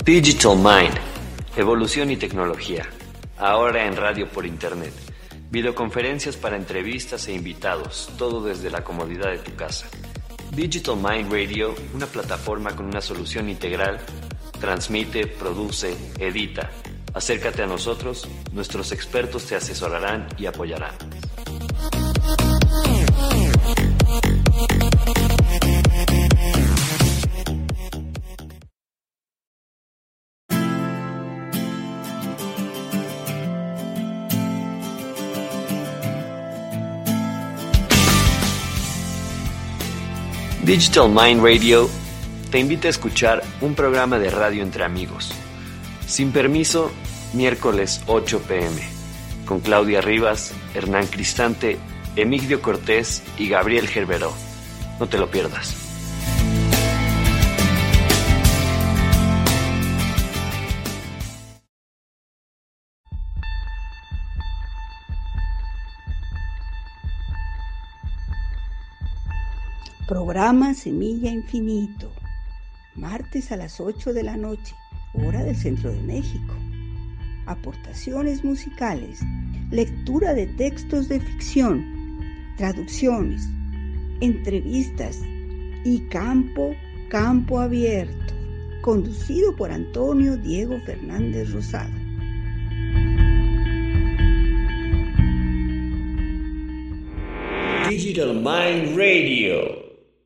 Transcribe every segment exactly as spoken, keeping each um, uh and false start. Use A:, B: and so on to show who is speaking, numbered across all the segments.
A: Digital Mind, evolución y tecnología. Ahora en radio por internet. Videoconferencias para entrevistas e invitados, todo desde la comodidad de tu casa. Digital Mind Radio, una plataforma con una solución integral, transmite, produce, edita. Acércate a nosotros, nuestros expertos te asesorarán y apoyarán. Digital Mind Radio te invita a escuchar un programa de radio entre amigos. Sin permiso, miércoles ocho p m con Claudia Rivas, Hernán Cristante, Emigdio Cortés y Gabriel Gerberó. No te lo pierdas.
B: Programa Semilla Infinito, martes a las ocho de la noche, hora del Centro de México. Aportaciones musicales, lectura de textos de ficción, traducciones, entrevistas y campo, campo abierto, conducido por Antonio Diego Fernández Rosado.
A: Digital Mind Radio.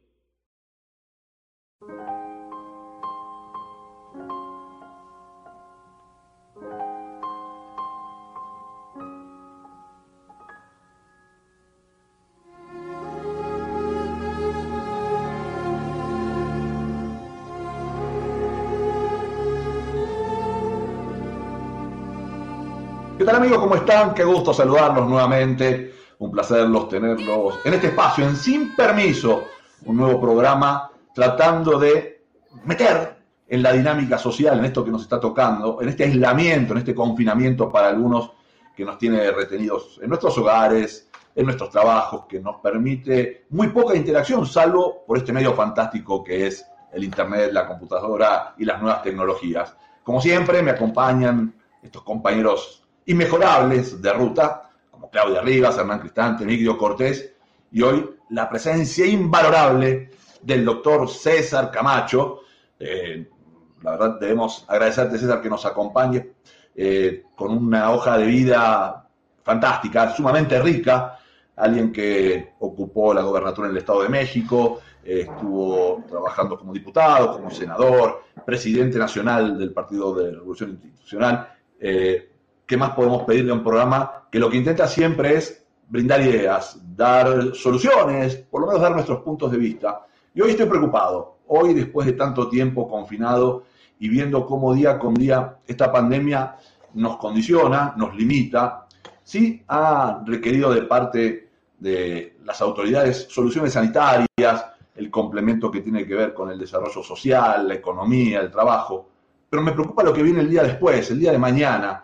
C: ¿Qué tal, amigos? ¿Cómo están? Qué gusto saludarlos nuevamente. Un placer los tenerlos en este espacio, en Sin Permiso, un nuevo programa tratando de meter en la dinámica social, en esto que nos está tocando, en este aislamiento, en este confinamiento para algunos que nos tiene retenidos en nuestros hogares, en nuestros trabajos, que nos permite muy poca interacción, salvo por este medio fantástico que es el Internet, la computadora y las nuevas tecnologías. Como siempre, me acompañan estos compañeros inmejorables de ruta, como Claudia Rivas, Hernán Cristante, Emigdio Cortés, y hoy la presencia invalorable del doctor César Camacho. Eh, la verdad debemos agradecerte, César, que nos acompañe eh, con una hoja de vida fantástica, sumamente rica, alguien que ocupó la gobernatura en el Estado de México, eh, estuvo trabajando como diputado, como senador, presidente nacional del Partido de Revolución Institucional. Eh, ¿Qué más podemos pedirle a un programa que lo que intenta siempre es brindar ideas, dar soluciones, por lo menos dar nuestros puntos de vista? Y hoy estoy preocupado. Hoy, después de tanto tiempo confinado y viendo cómo día con día esta pandemia nos condiciona, nos limita, sí ha requerido de parte de las autoridades soluciones sanitarias, el complemento que tiene que ver con el desarrollo social, la economía, el trabajo. Pero me preocupa lo que viene el día después, el día de mañana.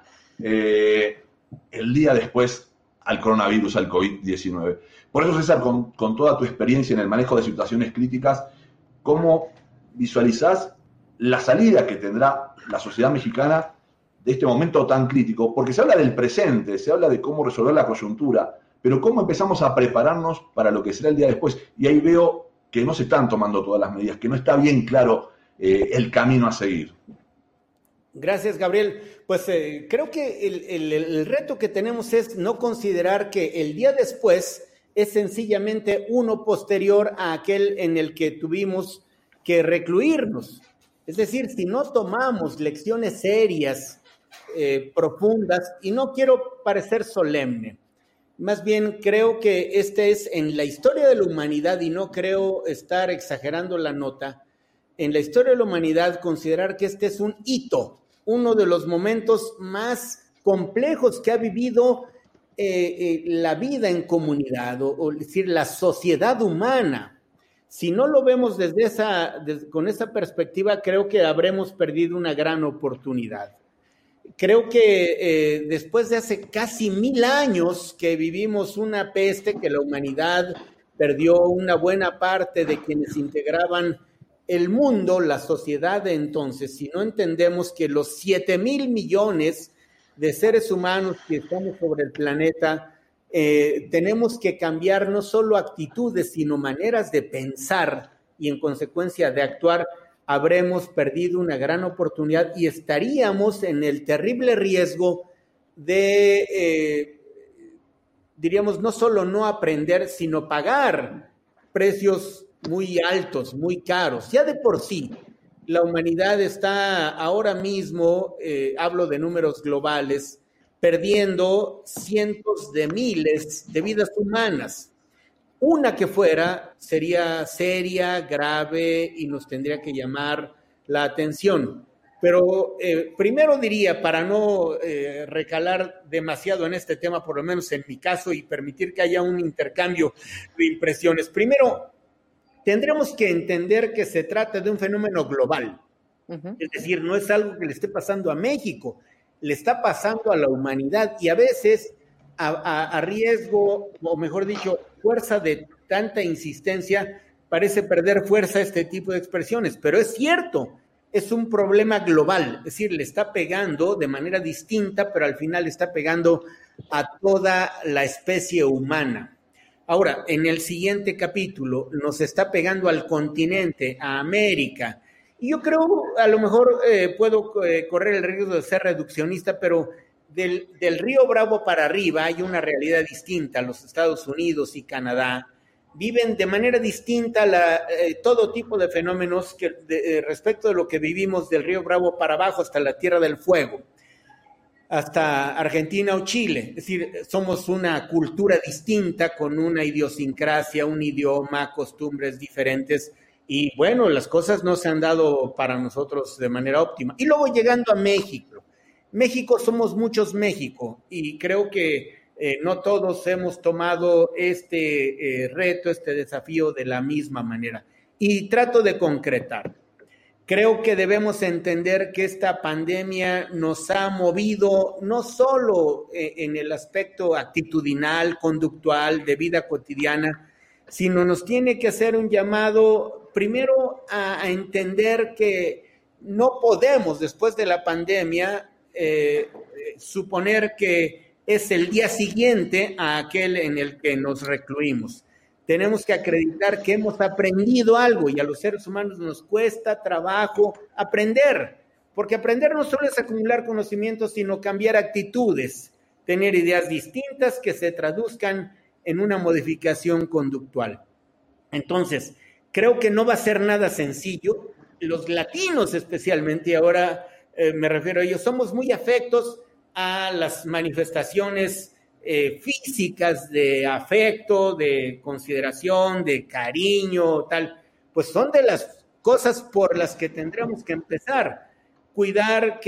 C: Eh, el día después al coronavirus, al COVID diecinueve. Por eso, César, con, con toda tu experiencia en el manejo de situaciones críticas, ¿cómo visualizás la salida que tendrá la sociedad mexicana de este momento tan crítico? Porque se habla del presente, se habla de cómo resolver la coyuntura, pero ¿cómo empezamos a prepararnos para lo que será el día después? Y ahí veo que no se están tomando todas las medidas, que no está bien claro eh, el camino a seguir.
D: Gracias, Gabriel. Pues eh, creo que el, el, el reto que tenemos es no considerar que el día después es sencillamente uno posterior a aquel en el que tuvimos que recluirnos. Es decir, si no tomamos lecciones serias, eh, profundas, y no quiero parecer solemne, más bien creo que este es en la historia de la humanidad, y no creo estar exagerando la nota, en la historia de la humanidad considerar que este es un hito, uno de los momentos más complejos que ha vivido eh, eh, la vida en comunidad, o, o decir, la sociedad humana. Si no lo vemos desde esa, desde, con esa perspectiva, creo que habremos perdido una gran oportunidad. Creo que eh, después de hace casi mil años que vivimos una peste, que la humanidad perdió una buena parte de quienes integraban el mundo, la sociedad de entonces, si no entendemos que los siete mil millones de seres humanos que estamos sobre el planeta, eh, tenemos que cambiar no solo actitudes, sino maneras de pensar y en consecuencia de actuar, habremos perdido una gran oportunidad y estaríamos en el terrible riesgo de, eh, diríamos, no solo no aprender, sino pagar precios muy altos, muy caros. Ya de por sí, la humanidad está ahora mismo, eh, hablo de números globales, perdiendo cientos de miles de vidas humanas. Una que fuera sería seria, grave y nos tendría que llamar la atención. Pero eh, primero diría, para no eh, recalar demasiado en este tema, por lo menos en mi caso, y permitir que haya un intercambio de impresiones, primero tendremos que entender que se trata de un fenómeno global. Uh-huh. Es decir, no es algo que le esté pasando a México, le está pasando a la humanidad y a veces a, a, a riesgo, o mejor dicho, fuerza de tanta insistencia, parece perder fuerza este tipo de expresiones, pero es cierto, es un problema global, es decir, le está pegando de manera distinta, pero al final le está pegando a toda la especie humana. Ahora, en el siguiente capítulo nos está pegando al continente, a América, y yo creo, a lo mejor eh, puedo eh, correr el riesgo de ser reduccionista, pero del, del Río Bravo para arriba hay una realidad distinta. Los Estados Unidos y Canadá viven de manera distinta la, eh, todo tipo de fenómenos que, de, eh, respecto de lo que vivimos del Río Bravo para abajo hasta la Tierra del Fuego, hasta Argentina o Chile. Es decir, somos una cultura distinta con una idiosincrasia, un idioma, costumbres diferentes. Y bueno, las cosas no se han dado para nosotros de manera óptima. Y luego llegando a México. México, somos muchos México y creo que eh, no todos hemos tomado este eh, reto, este desafío de la misma manera. Y trato de concretar. Creo que debemos entender que esta pandemia nos ha movido no solo eh, en el aspecto actitudinal, conductual, de vida cotidiana, sino nos tiene que hacer un llamado primero a, a entender que no podemos, después de la pandemia, eh, suponer que es el día siguiente a aquel en el que nos recluimos. Tenemos que acreditar que hemos aprendido algo y a los seres humanos nos cuesta trabajo aprender, porque aprender no solo es acumular conocimientos, sino cambiar actitudes, tener ideas distintas que se traduzcan en una modificación conductual. Entonces, creo que no va a ser nada sencillo. Los latinos especialmente, y ahora eh, me refiero a ellos, somos muy afectos a las manifestaciones eh, físicas de afecto, de consideración, de cariño, tal. Pues son de las cosas por las que tendremos que empezar. Cuidar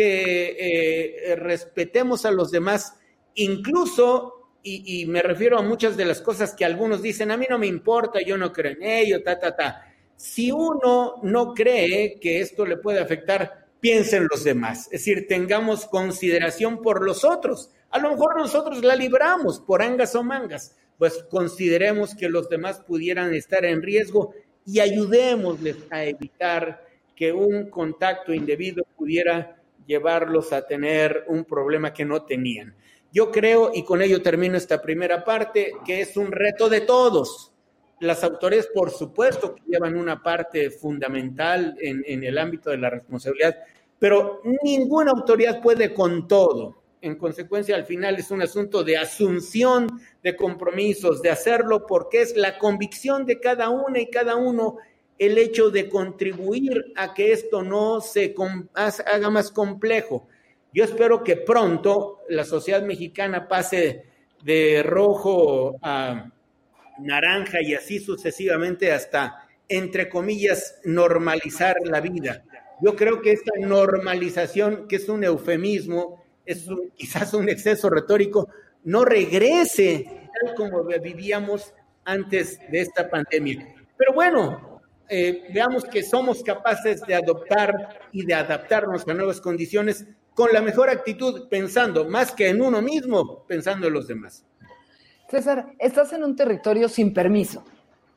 D: que eh, respetemos a los demás, incluso... Y, y me refiero a muchas de las cosas que algunos dicen, a mí no me importa, yo no creo en ello, ta, ta, ta. Si uno no cree que esto le puede afectar, piensa en los demás. Es decir, tengamos consideración por los otros. A lo mejor nosotros la libramos por angas o mangas, pues consideremos que los demás pudieran estar en riesgo y ayudémosles a evitar que un contacto indebido pudiera llevarlos a tener un problema que no tenían. Yo creo, y con ello termino esta primera parte, que es un reto de todos. Las autoridades, por supuesto, que llevan una parte fundamental en, en el ámbito de la responsabilidad, pero ninguna autoridad puede con todo. En consecuencia, al final es un asunto de asunción de compromisos, de hacerlo porque es la convicción de cada una y cada uno el hecho de contribuir a que esto no se haga más complejo. Yo espero que pronto la sociedad mexicana pase de rojo a naranja y así sucesivamente hasta, entre comillas, normalizar la vida. Yo creo que esta normalización, que es un eufemismo, es un, quizás un exceso retórico, no regrese tal como vivíamos antes de esta pandemia. Pero bueno, eh, veamos que somos capaces de adoptar y de adaptarnos a nuevas condiciones con la mejor actitud, pensando más que en uno mismo, pensando en los demás.
E: César, estás en un territorio sin permiso.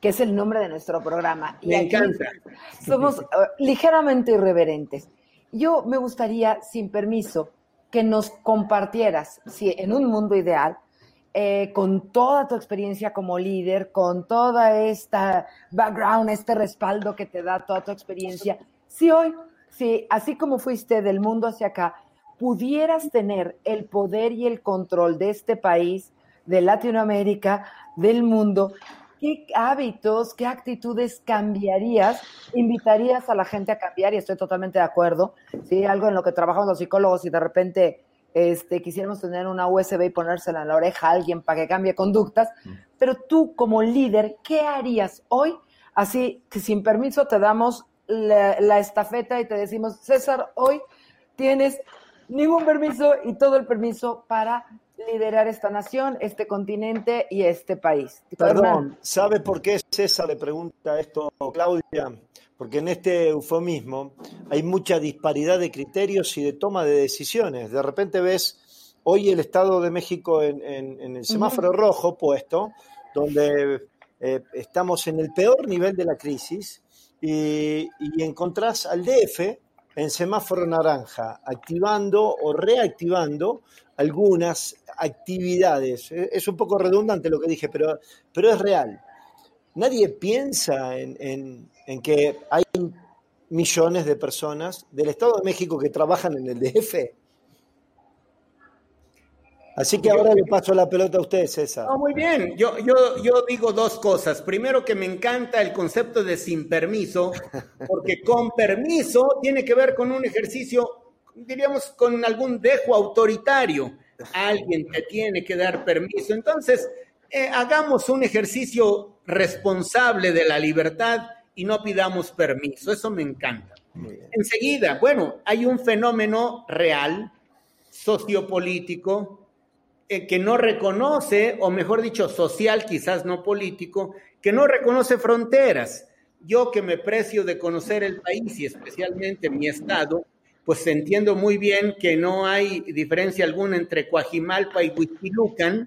E: que es el nombre de nuestro programa.
D: Me
E: y
D: encanta.
E: Somos uh, ligeramente irreverentes. Yo me gustaría, sin permiso, que nos compartieras, si en un mundo ideal, eh, con toda tu experiencia como líder, con toda esta background, este respaldo que te da toda tu experiencia, si hoy, si así como fuiste del mundo hacia acá, pudieras tener el poder y el control de este país, de Latinoamérica, del mundo, ¿qué hábitos, qué actitudes cambiarías? ¿Invitarías a la gente a cambiar? Y estoy totalmente de acuerdo. ¿Sí? Algo en lo que trabajamos los psicólogos y de repente este, quisiéramos tener una U S B y ponérsela en la oreja a alguien para que cambie conductas. Pero tú, como líder, ¿qué harías hoy? Así que sin permiso te damos la, la estafeta y te decimos, César, hoy tienes ningún permiso y todo el permiso para liderar esta nación, este continente y este país.
F: Perdón, ¿sabe por qué César le pregunta esto, Claudia? Porque en este eufemismo hay mucha disparidad de criterios y de toma de decisiones. De repente ves hoy el Estado de México en, en, en el semáforo uh-huh. rojo puesto, donde eh, estamos en el peor nivel de la crisis, y, y encontrás al D F en semáforo naranja, activando o reactivando algunas actividades. Es un poco redundante lo que dije, pero, pero es real. Nadie piensa en, en, en que hay millones de personas del Estado de México que trabajan en el D F. Así que ahora le paso la pelota a usted, César.
D: No, muy bien. Yo, yo, yo digo dos cosas. Primero, que me encanta el concepto de sin permiso, porque con permiso tiene que ver con un ejercicio, diríamos, con algún dejo autoritario. Alguien te tiene que dar permiso. Entonces, eh, hagamos un ejercicio responsable de la libertad y no pidamos permiso. Eso me encanta. Enseguida, bueno, hay un fenómeno real, sociopolítico, que no reconoce, o mejor dicho, social, quizás no político, que no reconoce fronteras. Yo, que me precio de conocer el país y especialmente mi estado, pues entiendo muy bien que no hay diferencia alguna entre Coajimalpa y Huixquilucan,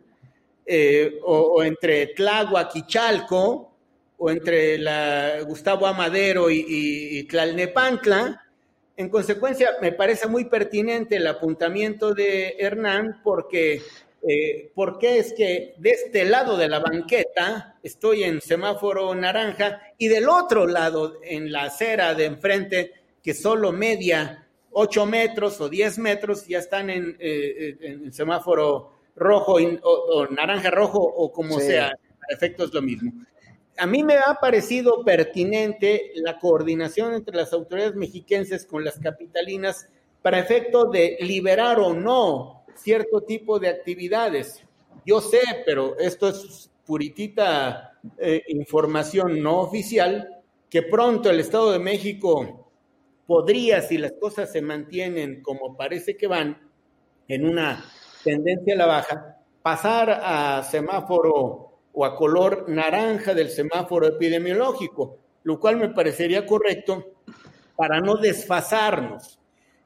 D: eh, o, o entre Tláhuac y Chalco, o entre la Gustavo Amadero y, y, y Tlalnepantla. En consecuencia, me parece muy pertinente el apuntamiento de Hernán, porque Eh, porque es que de este lado de la banqueta estoy en semáforo naranja y del otro lado, en la acera de enfrente, que solo media ocho metros o diez metros, ya están en, eh, en semáforo rojo y, o, o naranja rojo o como sí. sea, a efectos lo mismo. A mí me ha parecido pertinente la coordinación entre las autoridades mexiquenses con las capitalinas para efecto de liberar o no cierto tipo de actividades. Yo sé, pero esto es puritita eh, información no oficial, que pronto el Estado de México podría, si las cosas se mantienen como parece que van, en una tendencia a la baja, pasar a semáforo o a color naranja del semáforo epidemiológico, lo cual me parecería correcto para no desfasarnos.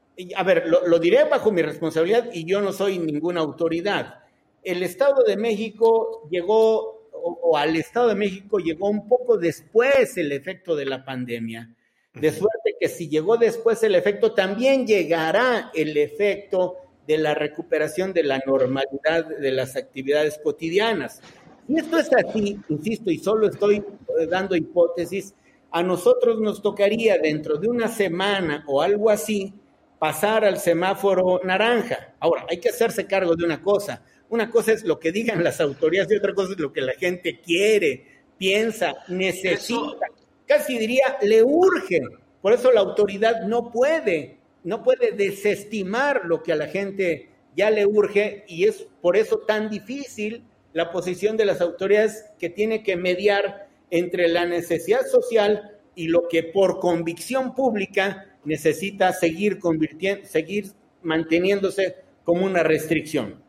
D: A ver, lo, lo diré bajo mi responsabilidad y yo no soy ninguna autoridad. El Estado de México llegó, o, o al Estado de México llegó un poco después el efecto de la pandemia. De suerte que si llegó después el efecto, también llegará el efecto de la recuperación de la normalidad de las actividades cotidianas. Si esto es así, insisto, y solo estoy dando hipótesis, a nosotros nos tocaría dentro de una semana o algo así, pasar al semáforo naranja. Ahora, hay que hacerse cargo de una cosa. Una cosa es lo que digan las autoridades y otra cosa es lo que la gente quiere, piensa, necesita. Eso... Casi diría, le urge. Por eso la autoridad no puede, no puede desestimar lo que a la gente ya le urge, y es por eso tan difícil la posición de las autoridades, que tiene que mediar entre la necesidad social y lo que por convicción pública necesita seguir convirtiendo, seguir manteniéndose como una restricción.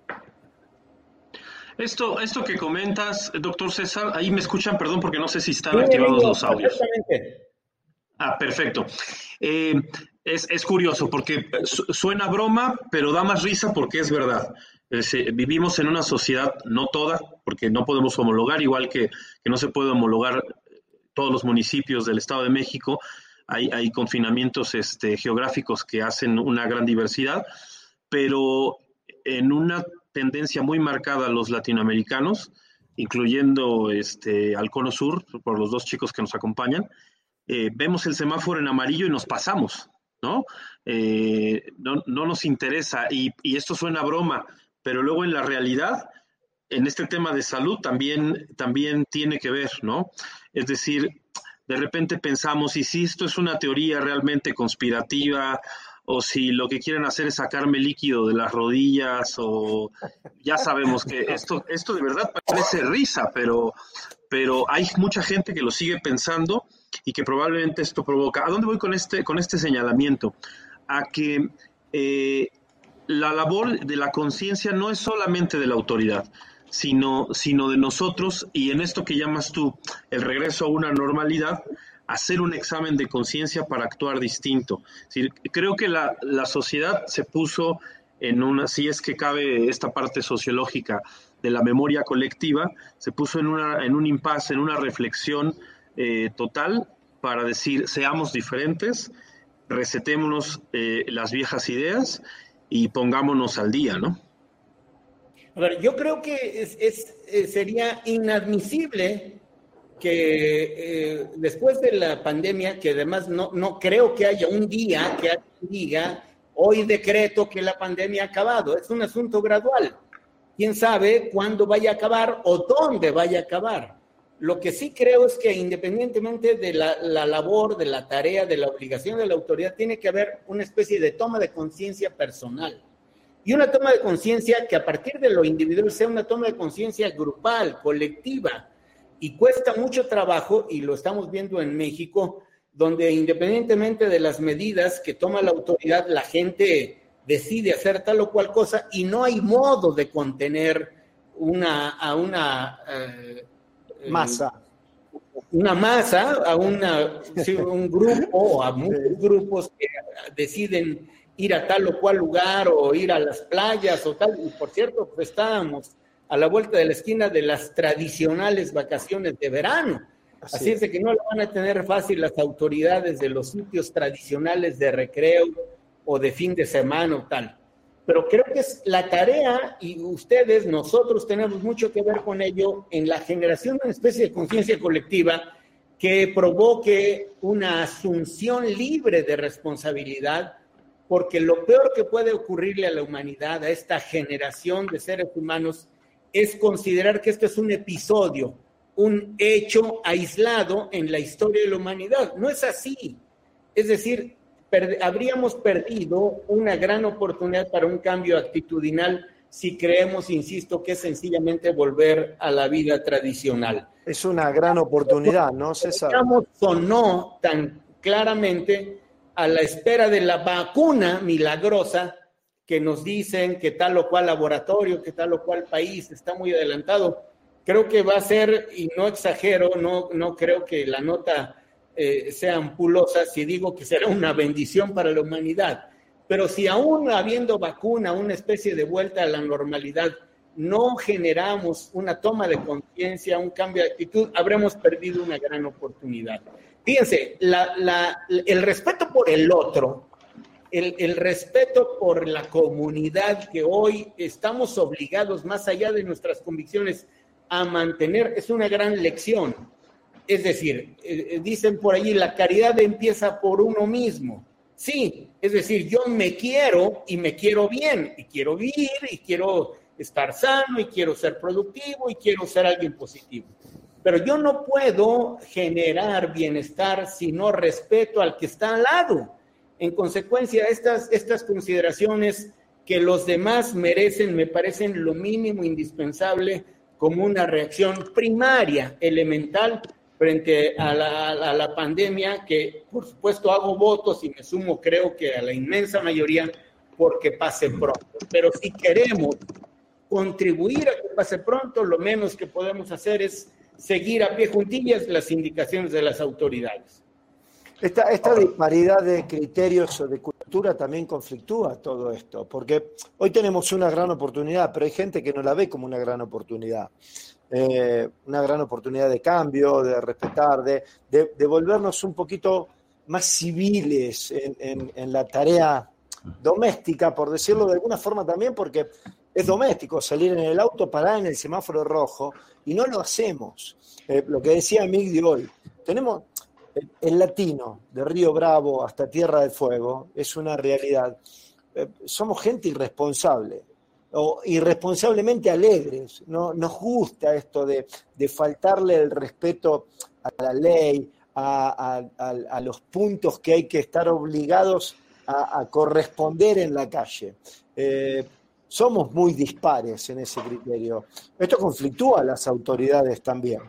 G: Esto, esto que comentas, doctor César, ahí me escuchan, perdón, porque no sé si están sí, activados los audios. Ah, perfecto. Eh, es, es curioso porque suena broma, pero da más risa porque es verdad. Es, eh, vivimos en una sociedad, no toda, porque no podemos homologar, igual que, que no se puede homologar todos los municipios del Estado de México hay, hay confinamientos este, geográficos que hacen una gran diversidad, pero en una tendencia muy marcada a los latinoamericanos, incluyendo este, al Cono Sur, por los dos chicos que nos acompañan, eh, vemos el semáforo en amarillo y nos pasamos, ¿no? Eh, no, no nos interesa, y, y esto suena a broma, pero luego en la realidad, en este tema de salud también, también tiene que ver, ¿no? Es decir, de repente pensamos, y si esto es una teoría realmente conspirativa, o si lo que quieren hacer es sacarme líquido de las rodillas, o ya sabemos que esto, esto de verdad parece risa, pero, pero hay mucha gente que lo sigue pensando y que probablemente esto provoca. ¿A dónde voy con este, con este señalamiento? A que eh, la labor de la conciencia no es solamente de la autoridad, sino, sino de nosotros, y en esto que llamas tú el regreso a una normalidad, hacer un examen de conciencia para actuar distinto. Es decir, creo que la, la sociedad se puso en una, si es que cabe esta parte sociológica de la memoria colectiva, se puso en, una, en un impasse, en una reflexión eh, total para decir, seamos diferentes, resetémonos eh, las viejas ideas y pongámonos al día, ¿no?
D: A ver, yo creo que es, es, sería inadmisible que eh, después de la pandemia, que además no, no creo que haya un día que alguien diga, hoy decreto que la pandemia ha acabado, es un asunto gradual. ¿Quién sabe cuándo vaya a acabar o dónde vaya a acabar? Lo que sí creo es que independientemente de la, la labor, de la tarea, de la obligación de la autoridad, tiene que haber una especie de toma de conciencia personal. Y una toma de conciencia que a partir de lo individual sea una toma de conciencia grupal, colectiva. Y cuesta mucho trabajo, y lo estamos viendo en México, donde independientemente de las medidas que toma la autoridad, la gente decide hacer tal o cual cosa y no hay modo de contener una, a una eh,
F: masa.
D: Una masa, a una, sí, un grupo o a muchos grupos que deciden ir a tal o cual lugar o ir a las playas o tal. Y por cierto, pues estábamos a la vuelta de la esquina de las tradicionales vacaciones de verano. Así, Así es de que no lo van a tener fácil las autoridades de los sitios tradicionales de recreo o de fin de semana o tal. Pero creo que es la tarea, y ustedes, nosotros tenemos mucho que ver con ello, en la generación de una especie de conciencia colectiva que provoque una asunción libre de responsabilidad, porque lo peor que puede ocurrirle a la humanidad, a esta generación de seres humanos, es considerar que esto es un episodio, un hecho aislado en la historia de la humanidad. No es así. Es decir, per- habríamos perdido una gran oportunidad para un cambio actitudinal si creemos, insisto, que es sencillamente volver a la vida tradicional.
F: Es una gran oportunidad, ¿no, César?
D: Estamos o no tan claramente a la espera de la vacuna milagrosa que nos dicen que tal o cual laboratorio, que tal o cual país está muy adelantado. Creo que va a ser, y no exagero, no, no creo que la nota eh, sea ampulosa si digo que será una bendición para la humanidad. Pero si aún habiendo vacuna, una especie de vuelta a la normalidad, no generamos una toma de conciencia, un cambio de actitud, habremos perdido una gran oportunidad. Fíjense, la, la, el respeto por el otro, El, el respeto por la comunidad que hoy estamos obligados, más allá de nuestras convicciones, a mantener, es una gran lección. Es decir, eh, dicen por allí, la caridad empieza por uno mismo. Sí, es decir, yo me quiero y me quiero bien, y quiero vivir, y quiero estar sano, y quiero ser productivo, y quiero ser alguien positivo. Pero yo no puedo generar bienestar si no respeto al que está al lado. En consecuencia, estas, estas consideraciones que los demás merecen me parecen lo mínimo indispensable como una reacción primaria, elemental, frente a la, a la pandemia, que por supuesto hago votos y me sumo, creo que a la inmensa mayoría, porque pase pronto. Pero si queremos contribuir a que pase pronto, lo menos que podemos hacer es seguir a pie juntillas las indicaciones de las autoridades.
F: Esta, esta disparidad de criterios o de cultura también conflictúa todo esto, porque hoy tenemos una gran oportunidad, pero hay gente que no la ve como una gran oportunidad. eh, una gran oportunidad de cambio, de respetar, de, de, de volvernos un poquito más civiles en, en, en la tarea doméstica, por decirlo de alguna forma también, porque es doméstico salir en el auto, parar en el semáforo rojo, y no lo hacemos. Eh, lo que decía Mick de hoy, tenemos el, el latino, de Río Bravo hasta Tierra del Fuego, es una realidad. Eh, somos gente irresponsable, o irresponsablemente alegres. No, nos gusta esto de, de faltarle el respeto a la ley, a, a, a, a los puntos que hay que estar obligados a, a corresponder en la calle. Eh, somos muy dispares en ese criterio. Esto conflictúa a las autoridades también.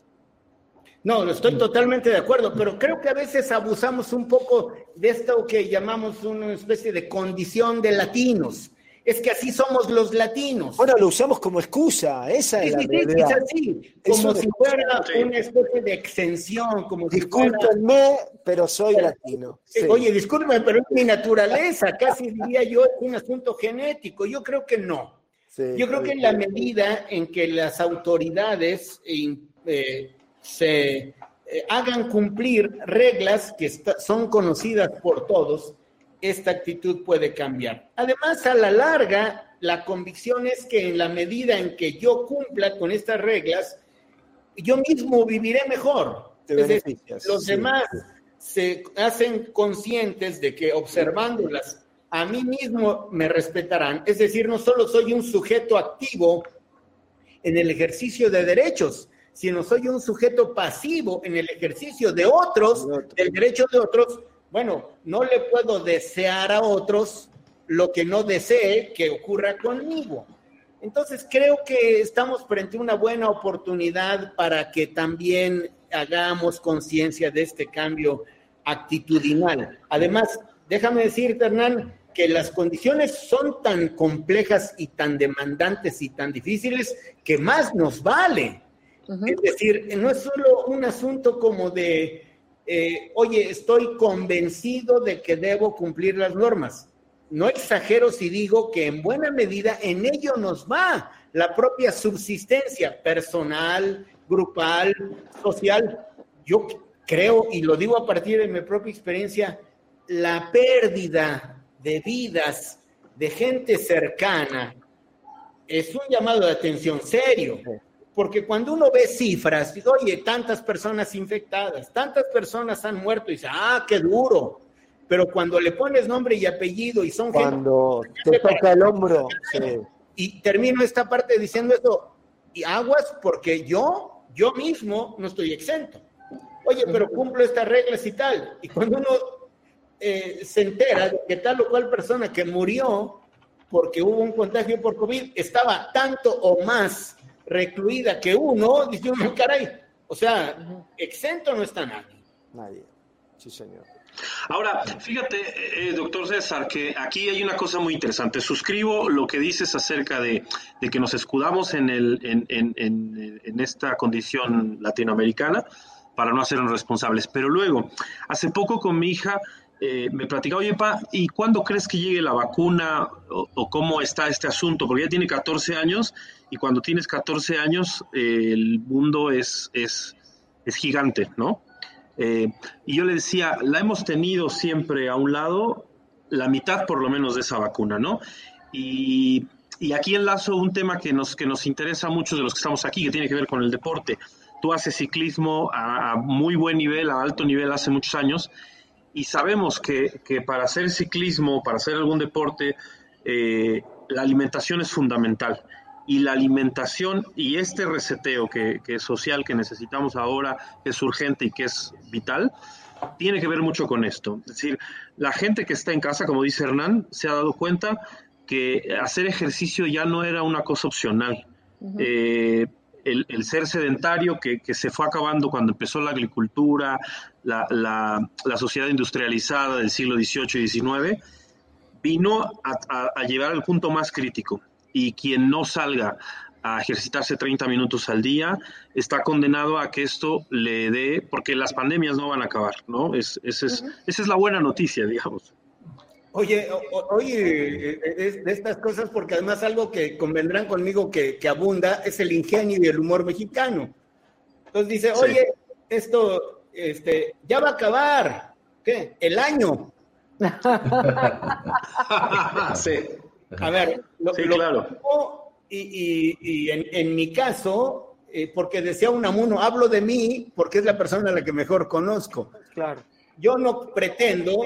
D: No, estoy totalmente de acuerdo, pero creo que a veces abusamos un poco de esto que llamamos una especie de condición de latinos. Es que así somos los latinos.
F: Bueno, lo usamos como excusa, esa
D: sí,
F: es la
D: sí,
F: realidad.
D: Es así, como es si fuera sí. una especie de exención. Como
F: Discúlpenme,
D: si fuera...
F: pero soy latino.
D: Sí. Oye, discúlpeme, pero es mi naturaleza, casi diría yo, es un asunto genético. Yo creo que no. Sí, yo creo que en la medida en que las autoridades eh, se eh, hagan cumplir reglas que está, son conocidas por todos, esta actitud puede cambiar. Además, a la larga, la convicción es que en la medida en que yo cumpla con estas reglas, yo mismo viviré mejor.
F: Te
D: es decir, los sí, demás sí. se hacen conscientes de que observándolas, a mí mismo me respetarán. Es decir, no solo soy un sujeto activo en el ejercicio de derechos, sino soy un sujeto pasivo en el ejercicio de otros, del derecho de otros. Bueno, no le puedo desear a otros lo que no desee que ocurra conmigo. Entonces, creo que estamos frente a una buena oportunidad para que también hagamos conciencia de este cambio actitudinal. Además, déjame decirte, Hernán, que las condiciones son tan complejas y tan demandantes y tan difíciles que más nos vale. Uh-huh. Es decir, no es solo un asunto como de... Eh, oye, estoy convencido de que debo cumplir las normas. No exagero si digo que en buena medida en ello nos va la propia subsistencia personal, grupal, social. Yo creo, y lo digo a partir de mi propia experiencia, la pérdida de vidas de gente cercana es un llamado de atención serio. Porque cuando uno ve cifras, dice, oye, tantas personas infectadas, tantas personas han muerto, y dice, ah, qué duro. Pero cuando le pones nombre y apellido y son
F: cuando gente... Cuando te toca el hombro. Sí.
D: Y termino esta parte diciendo esto, y aguas porque yo, yo mismo no estoy exento. Oye, pero cumplo estas reglas y tal. Y cuando uno eh, se entera de que tal o cual persona que murió porque hubo un contagio por COVID estaba tanto o más recluida que uno, dice uno, caray, o sea, uh-huh. exento no está nadie.
F: Nadie, sí señor.
G: Ahora, fíjate, eh, doctor César, que aquí hay una cosa muy interesante. Suscribo lo que dices acerca de, de que nos escudamos en, el, en, en, en, en esta condición latinoamericana para no hacernos responsables. Pero luego, hace poco con mi hija, Eh, me platicaba, oye, pa, ¿y cuándo crees que llegue la vacuna o, o cómo está este asunto? Porque ella tiene catorce años y cuando tienes catorce años eh, el mundo es, es, es gigante, ¿no? Eh, y yo le decía, la hemos tenido siempre a un lado, la mitad por lo menos de esa vacuna, ¿no? Y, y aquí enlazo un tema que nos, que nos interesa a muchos de los que estamos aquí, que tiene que ver con el deporte. Tú haces ciclismo a, a muy buen nivel, a alto nivel hace muchos años, y sabemos que, que para hacer ciclismo, para hacer algún deporte, eh, la alimentación es fundamental. Y la alimentación y este reseteo que, que es social, que necesitamos ahora, que es urgente y que es vital, tiene que ver mucho con esto. Es decir, la gente que está en casa, como dice Hernán, se ha dado cuenta que hacer ejercicio ya no era una cosa opcional. Uh-huh. Eh, El, el ser sedentario que, que se fue acabando cuando empezó la agricultura, la, la, la sociedad industrializada del siglo dieciocho y diecinueve, vino a, a, a llegar al punto más crítico. Y quien no salga a ejercitarse treinta minutos al día está condenado a que esto le dé, porque las pandemias no van a acabar, ¿no? Es, es, es, uh-huh. Esa es la buena noticia, digamos.
D: Oye, oye, de estas cosas, porque además algo que convendrán conmigo que, que abunda es el ingenio y el humor mexicano. Entonces dice, oye, sí. esto este, ya va a acabar. ¿Qué? El año.
G: Sí.
D: A ver, lo,
G: sí,
D: lo
G: claro.
D: Y, y, y en, en mi caso, eh, porque decía Unamuno, hablo de mí porque es la persona a la que mejor conozco.
F: Claro.
D: Yo no pretendo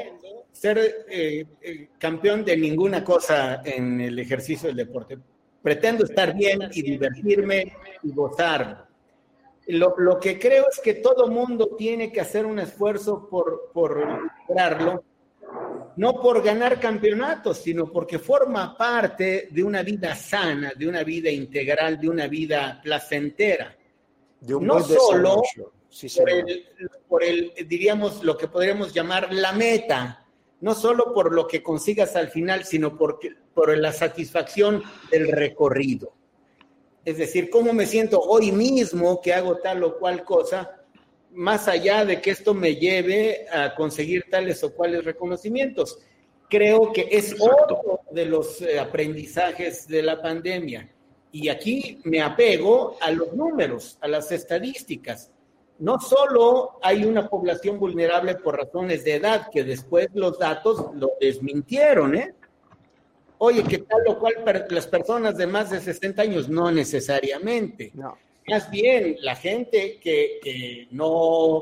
D: ser eh, eh, campeón de ninguna cosa en el ejercicio del deporte. Pretendo estar bien y divertirme y gozar. Lo, lo que creo es que todo mundo tiene que hacer un esfuerzo por, por lograrlo, no por ganar campeonatos, sino porque forma parte de una vida sana, de una vida integral, de una vida placentera.
F: De un
D: no solo
F: sí,
D: por, el, por el, diríamos, lo que podríamos llamar la meta, no solo por lo que consigas al final, sino por, por la satisfacción del recorrido. Es decir, cómo me siento hoy mismo que hago tal o cual cosa, más allá de que esto me lleve a conseguir tales o cuales reconocimientos. Creo que es Exacto. otro de los eh, aprendizajes de la pandemia. Y aquí me apego a los números, a las estadísticas. No solo hay una población vulnerable por razones de edad, que después los datos lo desmintieron, ¿eh? Oye, que tal o cual per- las personas de más de sesenta años, no necesariamente.
F: No.
D: Más bien, la gente que, que no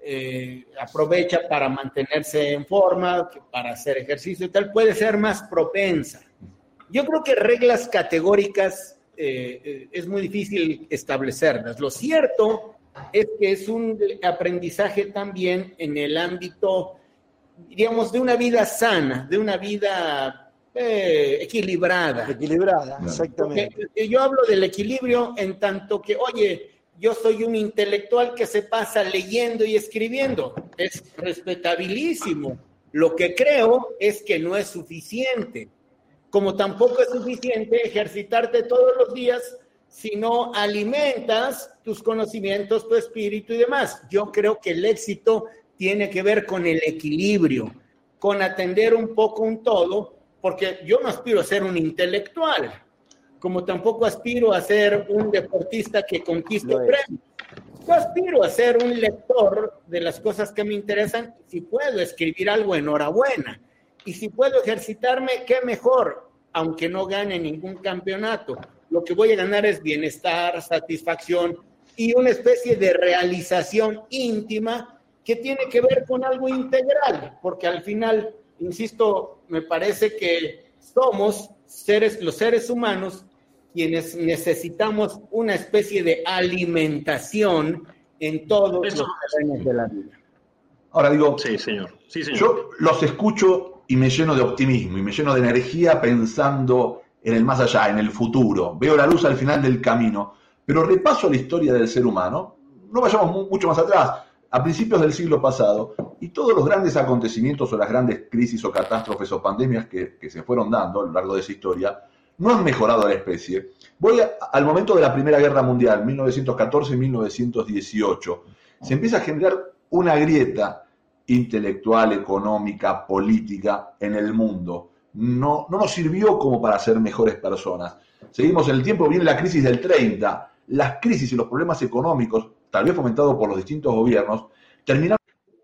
D: eh, aprovecha para mantenerse en forma, para hacer ejercicio y tal, puede ser más propensa. Yo creo que reglas categóricas eh, eh, es muy difícil establecerlas. Lo cierto es que es un aprendizaje también en el ámbito, diríamos, de una vida sana, de una vida eh, equilibrada.
F: Equilibrada, exactamente.
D: Porque yo hablo del equilibrio en tanto que, oye, yo soy un intelectual que se pasa leyendo y escribiendo. Es respetabilísimo. Lo que creo es que no es suficiente. Como tampoco es suficiente ejercitarte todos los días si no alimentas tus conocimientos, tu espíritu y demás. Yo creo que el éxito tiene que ver con el equilibrio, con atender un poco un todo, porque yo no aspiro a ser un intelectual, como tampoco aspiro a ser un deportista que conquiste premios. Yo aspiro a ser un lector de las cosas que me interesan. Si puedo escribir algo, enhorabuena. Y si puedo ejercitarme, qué mejor, aunque no gane ningún campeonato. Lo que voy a ganar es bienestar, satisfacción y una especie de realización íntima que tiene que ver con algo integral, porque al final, insisto, me parece que somos seres, los seres humanos, quienes necesitamos una especie de alimentación en todos Eso. los terrenos de la vida.
C: Ahora digo,
G: sí, señor. Sí, señor.
C: Yo los escucho y me lleno de optimismo y me lleno de energía pensando en el más allá, en el futuro. Veo la luz al final del camino, pero repaso la historia del ser humano, no vayamos mucho más atrás, a principios del siglo pasado, y todos los grandes acontecimientos o las grandes crisis o catástrofes o pandemias que, que se fueron dando a lo largo de esa historia, no han mejorado a la especie. Voy a, al momento de la Primera Guerra Mundial, mil novecientos catorce a mil novecientos dieciocho. Se empieza a generar una grieta intelectual, económica, política en el mundo. No, no nos sirvió como para ser mejores personas. Seguimos en el tiempo, viene la crisis del treinta. Las crisis y los problemas económicos, tal vez fomentados por los distintos gobiernos, terminaron...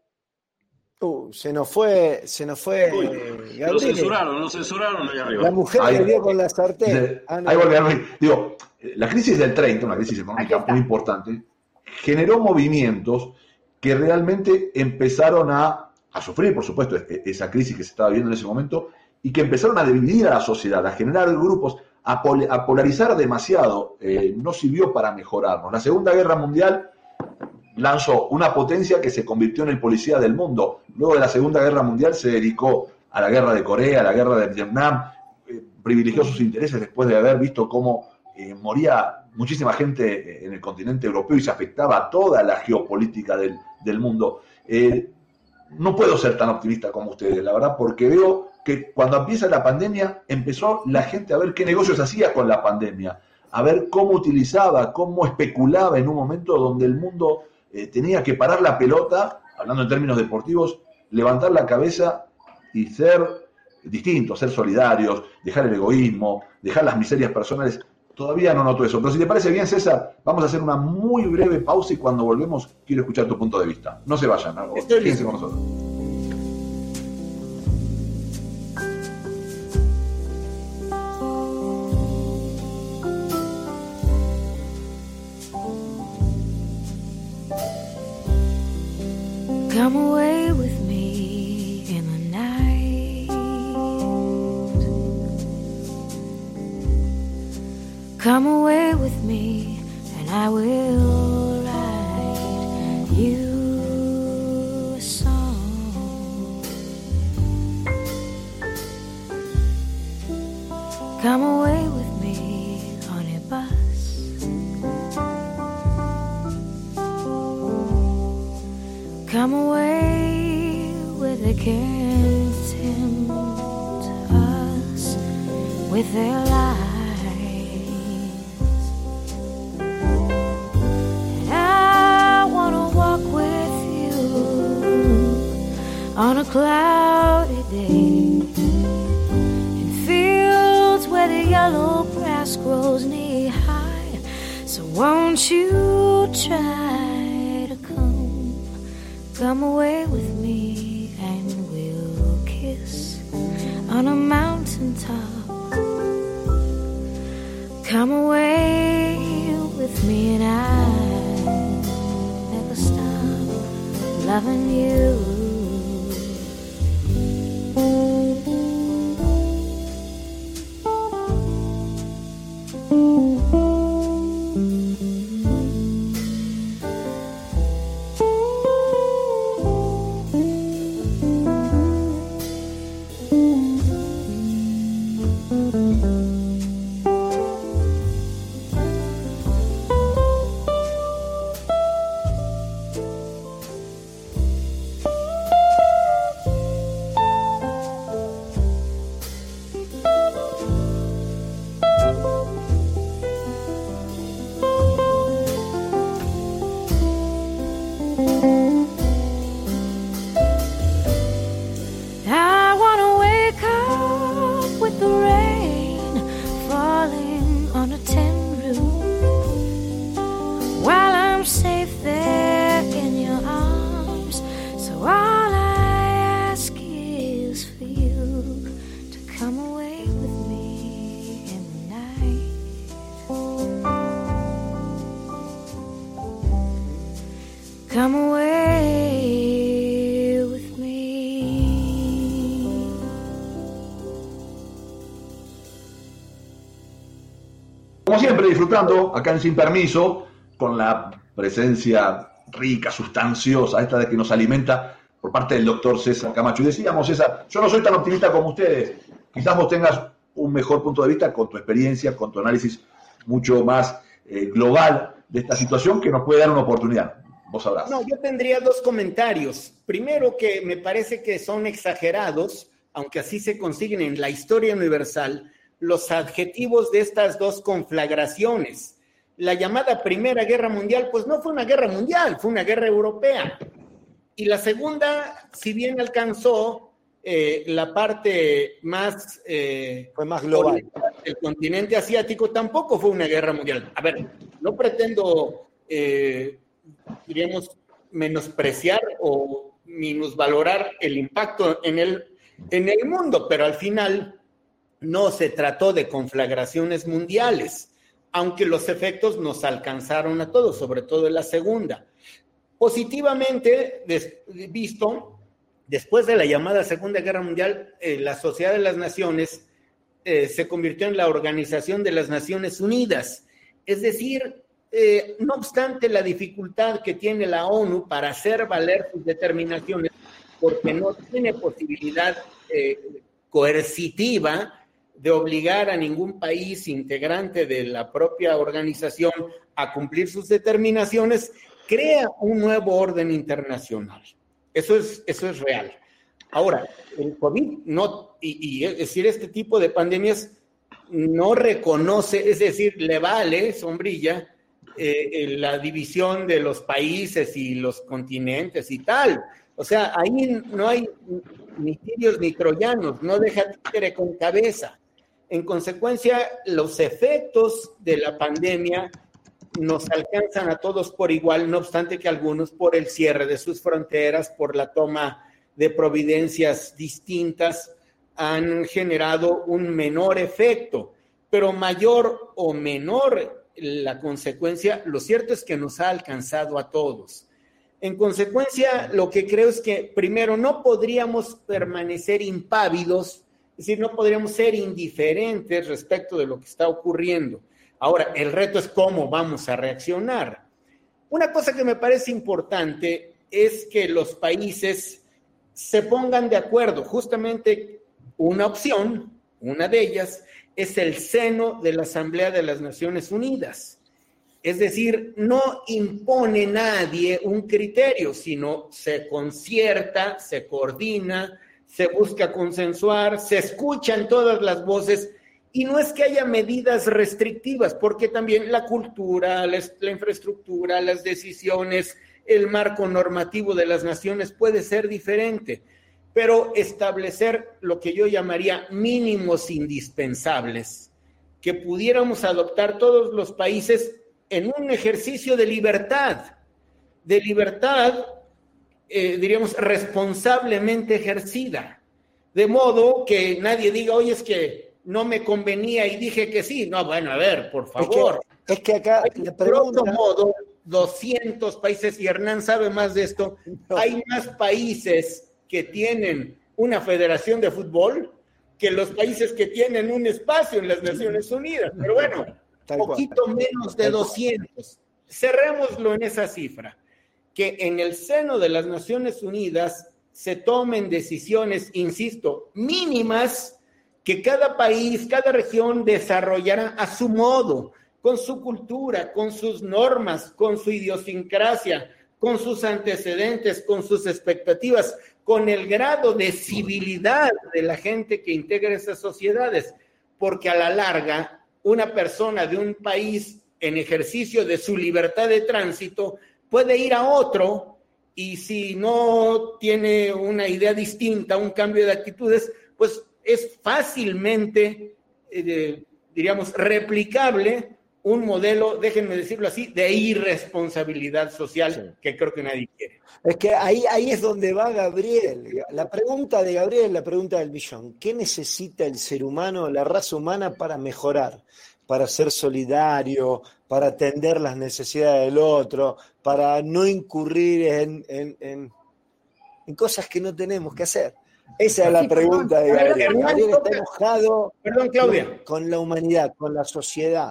F: Uh, se nos fue, se nos fue.
G: Uy, eh, lo censuraron, lo censuraron allá arriba.
F: La mujer ahí, le dio con la sartén.
C: Ah, no. Ahí volvieron. Digo, la crisis del treinta, una crisis económica muy importante, generó movimientos que realmente empezaron a, a sufrir, por supuesto, esa crisis que se estaba viviendo en ese momento, y que empezaron a dividir a la sociedad, a generar grupos, a, pol- a polarizar demasiado. Eh, no sirvió para mejorarnos. La Segunda Guerra Mundial lanzó una potencia que se convirtió en el policía del mundo. Luego de la Segunda Guerra Mundial se dedicó a la guerra de Corea, a la guerra de Vietnam, eh, privilegió sus intereses después de haber visto cómo eh, moría muchísima gente en el continente europeo y se afectaba a toda la geopolítica del, del mundo. Eh, no puedo ser tan optimista como ustedes, la verdad, porque veo que cuando empieza la pandemia, empezó la gente a ver qué negocios hacía con la pandemia, a ver cómo utilizaba, cómo especulaba en un momento donde el mundo eh, tenía que parar la pelota, hablando en términos deportivos, levantar la cabeza y ser distintos, ser solidarios, dejar el egoísmo, dejar las miserias personales. Todavía no noto eso, pero si te parece bien, César, vamos a hacer una muy breve pausa y cuando volvemos quiero escuchar tu punto de vista. No se vayan, ¿no?
D: Estoy
C: Quédense
D: listo
C: con nosotros.
H: Come away with me in the night. Come away with me and I will write you a song. Come away with me on a bus. Come away where they can't tempt us with their lies. And I wanna walk with you on a cloudy day in fields where the yellow grass grows knee high. So won't you try to come? Come away with me and we'll kiss on a mountaintop. Come away with me and I'll never stop loving you. Come away with me.
C: Como siempre, disfrutando acá en Sin Permiso, con la presencia rica, sustanciosa, esta de que nos alimenta por parte del doctor César Camacho. Y decíamos, César, yo no soy tan optimista como ustedes. Quizás vos tengas un mejor punto de vista con tu experiencia, con tu análisis mucho más eh, global de esta situación que nos puede dar una oportunidad. Vos sabrás.
D: No, yo tendría dos comentarios. Primero, que me parece que son exagerados, aunque así se consiguen en la historia universal, los adjetivos de estas dos conflagraciones. La llamada Primera Guerra Mundial, pues no fue una guerra mundial, fue una guerra europea. Y la segunda, si bien alcanzó eh, la parte más... Eh,
F: fue más global.
D: El continente asiático, tampoco fue una guerra mundial. A ver, no pretendo... Eh, diríamos, menospreciar o minusvalorar el impacto en el, en el mundo, pero al final no se trató de conflagraciones mundiales, aunque los efectos nos alcanzaron a todos, sobre todo en la segunda. Positivamente des, visto, después de la llamada Segunda Guerra Mundial, eh, la Sociedad de las Naciones eh, se convirtió en la Organización de las Naciones Unidas, es decir, Eh, no obstante la dificultad que tiene la ONU para hacer valer sus determinaciones, porque no tiene posibilidad eh, coercitiva de obligar a ningún país integrante de la propia organización a cumplir sus determinaciones, crea un nuevo orden internacional. Eso es, eso es real. Ahora, el COVID no, y, y es decir, este tipo de pandemias no reconoce, es decir, le vale sombrilla Eh, la división de los países y los continentes y tal. O sea, ahí no hay ni tirios ni troyanos, no deja títere con cabeza. En consecuencia, los efectos de la pandemia nos alcanzan a todos por igual, no obstante que algunos por el cierre de sus fronteras, por la toma de providencias distintas, han generado un menor efecto, pero mayor o menor la consecuencia, lo cierto es que nos ha alcanzado a todos. En consecuencia, lo que creo es que, primero, no podríamos permanecer impávidos, es decir, no podríamos ser indiferentes respecto de lo que está ocurriendo. Ahora, el reto es cómo vamos a reaccionar. Una cosa que me parece importante es que los países se pongan de acuerdo. Justamente una opción, una de ellas, es el seno de la Asamblea de las Naciones Unidas. Es decir, no impone nadie un criterio, sino se concierta, se coordina, se busca consensuar, se escuchan todas las voces, y no es que haya medidas restrictivas, porque también la cultura, la, la infraestructura, las decisiones, el marco normativo de las naciones puede ser diferente, pero establecer lo que yo llamaría mínimos indispensables, que pudiéramos adoptar todos los países en un ejercicio de libertad, de libertad, eh, diríamos, responsablemente ejercida, de modo que nadie diga, oye, es que no me convenía y dije que sí. No, bueno, a ver, por favor.
F: Es que, es que acá
D: le pregunto. De otro modo, doscientos países, y Hernán sabe más de esto, no. Hay más países que tienen una federación de fútbol que los países que tienen un espacio en las Naciones Unidas. Pero bueno, Tal poquito cual. menos de doscientos. Cerrémoslo en esa cifra. Que en el seno de las Naciones Unidas se tomen decisiones, insisto, mínimas, que cada país, cada región desarrollará a su modo, con su cultura, con sus normas, con su idiosincrasia, con sus antecedentes, con sus expectativas, con el grado de civilidad de la gente que integra esas sociedades, porque a la larga, una persona de un país en ejercicio de su libertad de tránsito puede ir a otro, y si no tiene una idea distinta, un cambio de actitudes, pues es fácilmente, eh, diríamos, replicable un modelo, déjenme decirlo así, de irresponsabilidad social, sí, que creo que nadie quiere.
F: Es que ahí, ahí es donde va Gabriel. La pregunta de Gabriel es la pregunta del millón. ¿Qué necesita el ser humano, la raza humana, para mejorar? Para ser solidario, para atender las necesidades del otro, para no incurrir en, en, en, en cosas que no tenemos que hacer. Esa es la sí, pregunta perdón, de Gabriel. Perdón, Gabriel está enojado
D: perdón, Claudia.
F: Con, con la humanidad, con la sociedad.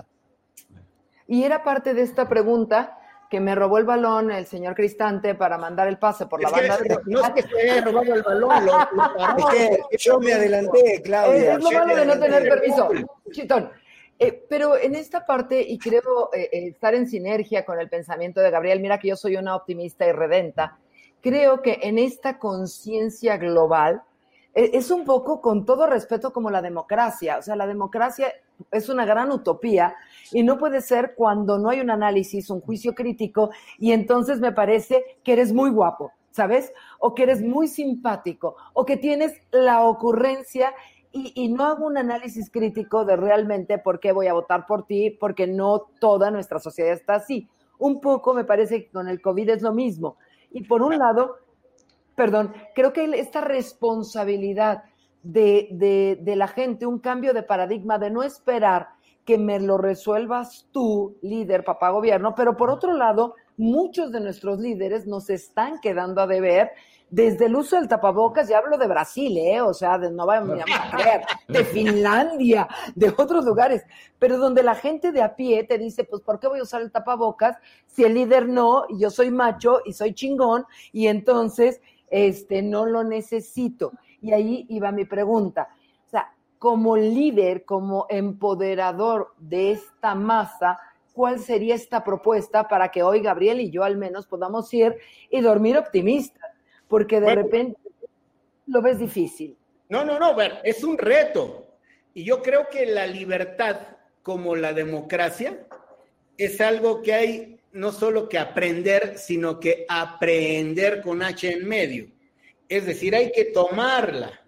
E: Y era parte de esta pregunta que me robó el balón el señor Cristante para mandar el pase por la
D: es
E: banda.
D: Que, de... No es que se haya robado el balón, lo, lo
F: es que yo me adelanté, Claudia.
E: Es, es lo malo de no tener permiso. Chitón. Eh, pero en esta parte, y creo eh, eh, estar en sinergia con el pensamiento de Gabriel, mira que yo soy una optimista y redenta, creo que en esta conciencia global eh, es un poco, con todo respeto, como la democracia. O sea, la democracia es una gran utopía y no puede ser cuando no hay un análisis, un juicio crítico, y entonces me parece que eres muy guapo, ¿sabes? O que eres muy simpático, o que tienes la ocurrencia. Y, y no hago un análisis crítico de realmente por qué voy a votar por ti, porque no toda nuestra sociedad está así. Un poco me parece que con el COVID es lo mismo. Y por un lado, perdón, creo que esta responsabilidad de, de, de la gente, un cambio de paradigma, de no esperar que me lo resuelvas tú, líder, papá gobierno, pero por otro lado, muchos de nuestros líderes nos están quedando a deber desde el uso del tapabocas. Ya hablo de Brasil, ¿eh? O sea, de, no vamos a creer, de Finlandia, de otros lugares, pero donde la gente de a pie te dice, pues, ¿por qué voy a usar el tapabocas si el líder no, y yo soy macho y soy chingón, y entonces este, no lo necesito? Y ahí iba mi pregunta. O sea, como líder, como empoderador de esta masa, ¿cuál sería esta propuesta para que hoy Gabriel y yo al menos podamos ir y dormir optimistas? Porque de bueno, repente lo ves difícil.
D: No, no, no, ver, es un reto. Y yo creo que la libertad, como la democracia, es algo que hay no solo que aprender, sino que aprender con H en medio. Es decir, hay que tomarla.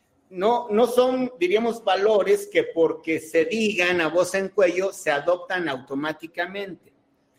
D: No, no son, diríamos, valores que porque se digan a voz en cuello se adoptan automáticamente.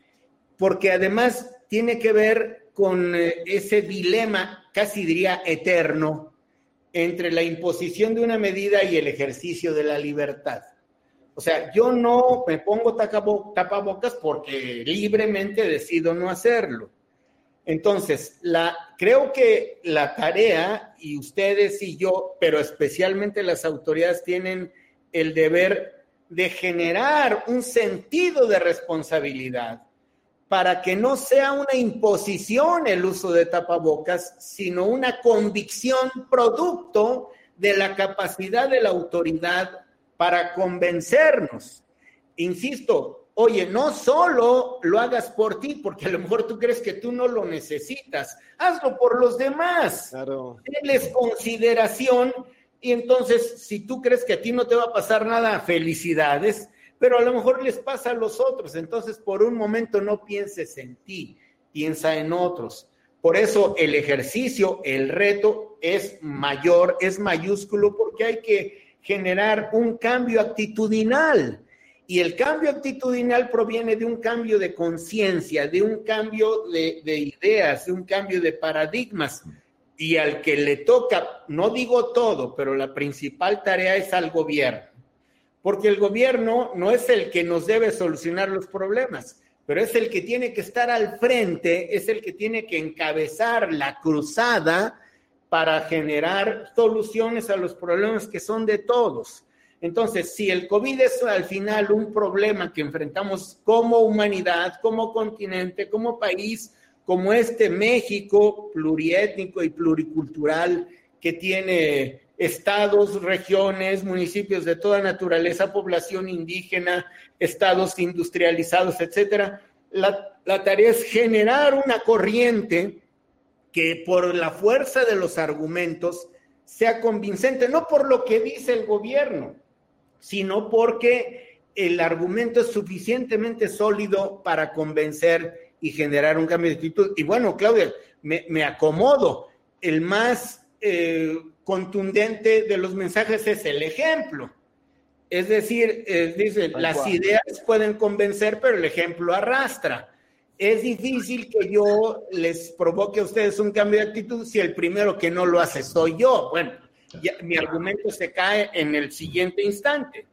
D: Porque además tiene que ver con ese dilema, casi diría eterno, entre la imposición de una medida y el ejercicio de la libertad. O sea, yo no me pongo tapabocas porque libremente decido no hacerlo. Entonces, la, creo que la tarea, y ustedes y yo, pero especialmente las autoridades, tienen el deber de generar un sentido de responsabilidad para que no sea una imposición el uso de tapabocas, sino una convicción producto de la capacidad de la autoridad para convencernos. Insisto, oye, no solo lo hagas por ti, porque a lo mejor tú crees que tú no lo necesitas, hazlo por los demás.
F: Claro.
D: Denles consideración, y entonces, si tú crees que a ti no te va a pasar nada, felicidades, pero a lo mejor les pasa a los otros. Entonces, por un momento no pienses en ti, piensa en otros. Por eso el ejercicio, el reto es mayor, es mayúsculo, porque hay que generar un cambio actitudinal. Y el cambio actitudinal proviene de un cambio de conciencia, de un cambio de, de ideas, de un cambio de paradigmas. Y al que le toca, no digo todo, pero la principal tarea es al gobierno. Porque el gobierno no es el que nos debe solucionar los problemas, pero es el que tiene que estar al frente, es el que tiene que encabezar la cruzada para generar soluciones a los problemas que son de todos. Entonces, si el COVID es al final un problema que enfrentamos como humanidad, como continente, como país, como este México pluriétnico y pluricultural que tiene estados, regiones, municipios de toda naturaleza, población indígena, estados industrializados, etcétera, la, la tarea es generar una corriente que por la fuerza de los argumentos sea convincente, no por lo que dice el gobierno, sino porque el argumento es suficientemente sólido para convencer y generar un cambio de actitud. Y bueno, Claudia, me, me acomodo. El más eh, contundente de los mensajes es el ejemplo. Es decir, eh, dice, las ideas pueden convencer, pero el ejemplo arrastra. Es difícil que yo les provoque a ustedes un cambio de actitud si el primero que no lo hace soy yo. Bueno, ya, mi argumento se cae en el siguiente instante.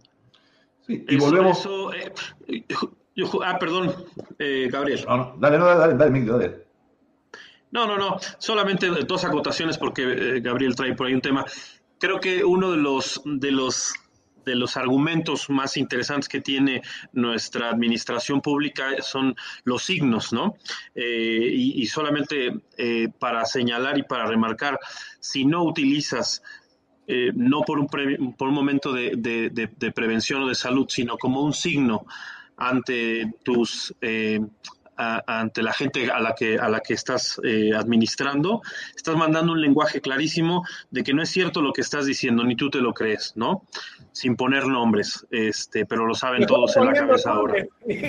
C: Sí, y volvemos.
G: Eso, eso, eh, yo, ah, perdón, eh, Gabriel.
C: No, no, dale, no, dale, dale, dale, dale.
G: No, no, no, solamente dos acotaciones porque eh, Gabriel trae por ahí un tema. Creo que uno de los, de los, de los argumentos más interesantes que tiene nuestra administración pública son los signos, ¿no? Eh, y, y solamente eh, para señalar y para remarcar, si no utilizas Eh, no por un, pre, por un momento de, de, de, de prevención o de salud, sino como un signo ante tus eh, a, ante la gente a la que a la que estás eh, administrando, estás mandando un lenguaje clarísimo de que no es cierto lo que estás diciendo, ni tú te lo crees, ¿no? Sin poner nombres, este, pero lo saben todos en la cabeza ahora.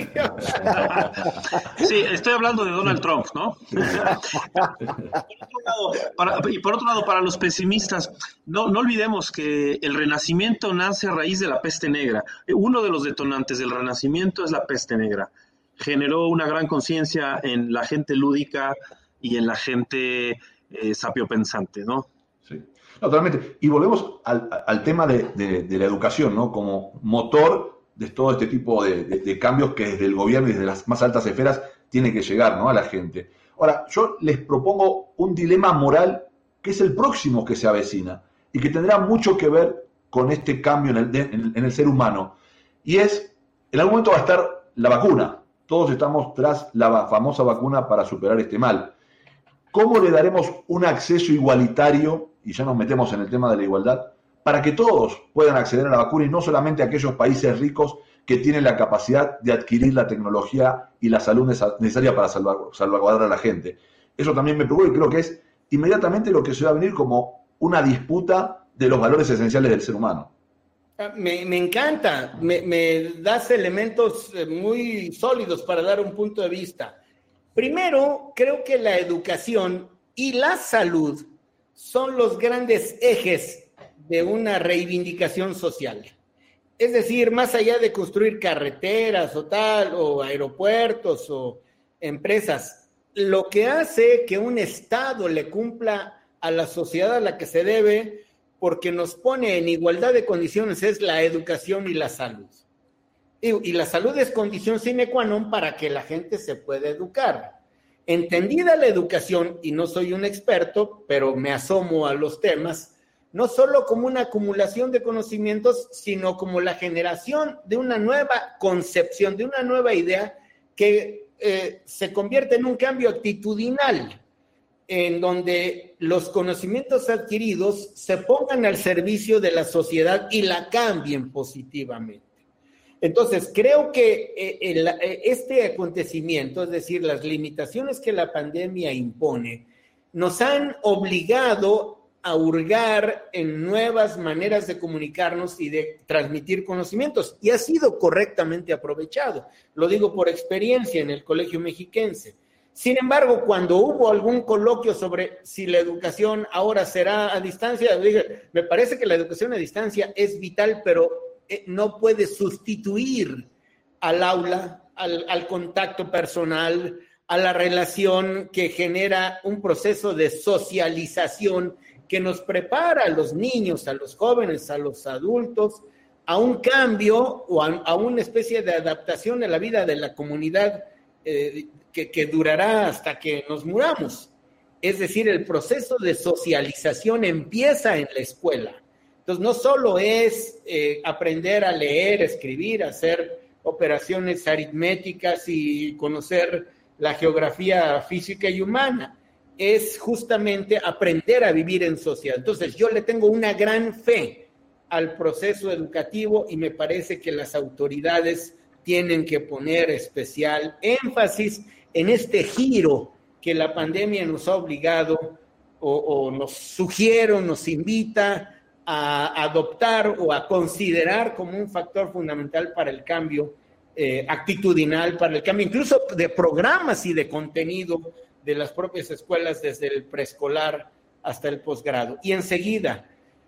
G: Sí, estoy hablando de Donald Trump, ¿no? Por otro lado, para, y por otro lado, para los pesimistas, no, no olvidemos que el Renacimiento nace a raíz de la peste negra. Uno de los detonantes del Renacimiento es la peste negra. Generó una gran conciencia en la gente lúdica y en la gente eh, sapiopensante, ¿no?
C: Sí, no, totalmente. Y volvemos al, al tema de, de, de la educación, ¿no? Como motor de todo este tipo de, de, de cambios que desde el gobierno y desde las más altas esferas tiene que llegar, ¿no? A la gente. Ahora, yo les propongo un dilema moral que es el próximo que se avecina y que tendrá mucho que ver con este cambio en el, de, en, en el ser humano. Y es, en algún momento va a estar la vacuna. Todos estamos tras la famosa vacuna para superar este mal. ¿Cómo le daremos un acceso igualitario, y ya nos metemos en el tema de la igualdad, para que todos puedan acceder a la vacuna y no solamente aquellos países ricos que tienen la capacidad de adquirir la tecnología y la salud necesaria para salvaguardar a la gente? Eso también me preocupa y creo que es inmediatamente lo que se va a venir como una disputa de los valores esenciales del ser humano.
D: Me, me encanta, me, me das elementos muy sólidos para dar un punto de vista. Primero, creo que la educación y la salud son los grandes ejes de una reivindicación social. Es decir, más allá de construir carreteras o tal, o aeropuertos o empresas, lo que hace que un Estado le cumpla a la sociedad a la que se debe, porque nos pone en igualdad de condiciones, es la educación y la salud. Y, y la salud es condición sine qua non para que la gente se pueda educar. Entendida la educación, y no soy un experto, pero me asomo a los temas, no solo como una acumulación de conocimientos, sino como la generación de una nueva concepción, de una nueva idea que eh, se convierte en un cambio actitudinal, en donde los conocimientos adquiridos se pongan al servicio de la sociedad y la cambien positivamente. Entonces, creo que eh, el, este acontecimiento, es decir, las limitaciones que la pandemia impone, nos han obligado a hurgar en nuevas maneras de comunicarnos y de transmitir conocimientos, y ha sido correctamente aprovechado. Lo digo por experiencia en el Colegio Mexiquense. Sin embargo, cuando hubo algún coloquio sobre si la educación ahora será a distancia, dije, me parece que la educación a distancia es vital, pero no puede sustituir al aula, al, al contacto personal, a la relación que genera un proceso de socialización que nos prepara a los niños, a los jóvenes, a los adultos, a un cambio o a, a una especie de adaptación a la vida de la comunidad eh, que, que durará hasta que nos muramos. Es decir, el proceso de socialización empieza en la escuela. Entonces, no solo es eh, aprender a leer, escribir, hacer operaciones aritméticas y conocer la geografía física y humana, es justamente aprender a vivir en sociedad. Entonces, yo le tengo una gran fe al proceso educativo y me parece que las autoridades tienen que poner especial énfasis en este giro que la pandemia nos ha obligado o, o nos sugiere, nos invita a adoptar o a considerar como un factor fundamental para el cambio eh, actitudinal, para el cambio incluso de programas y de contenido de las propias escuelas desde el preescolar hasta el posgrado. Y enseguida,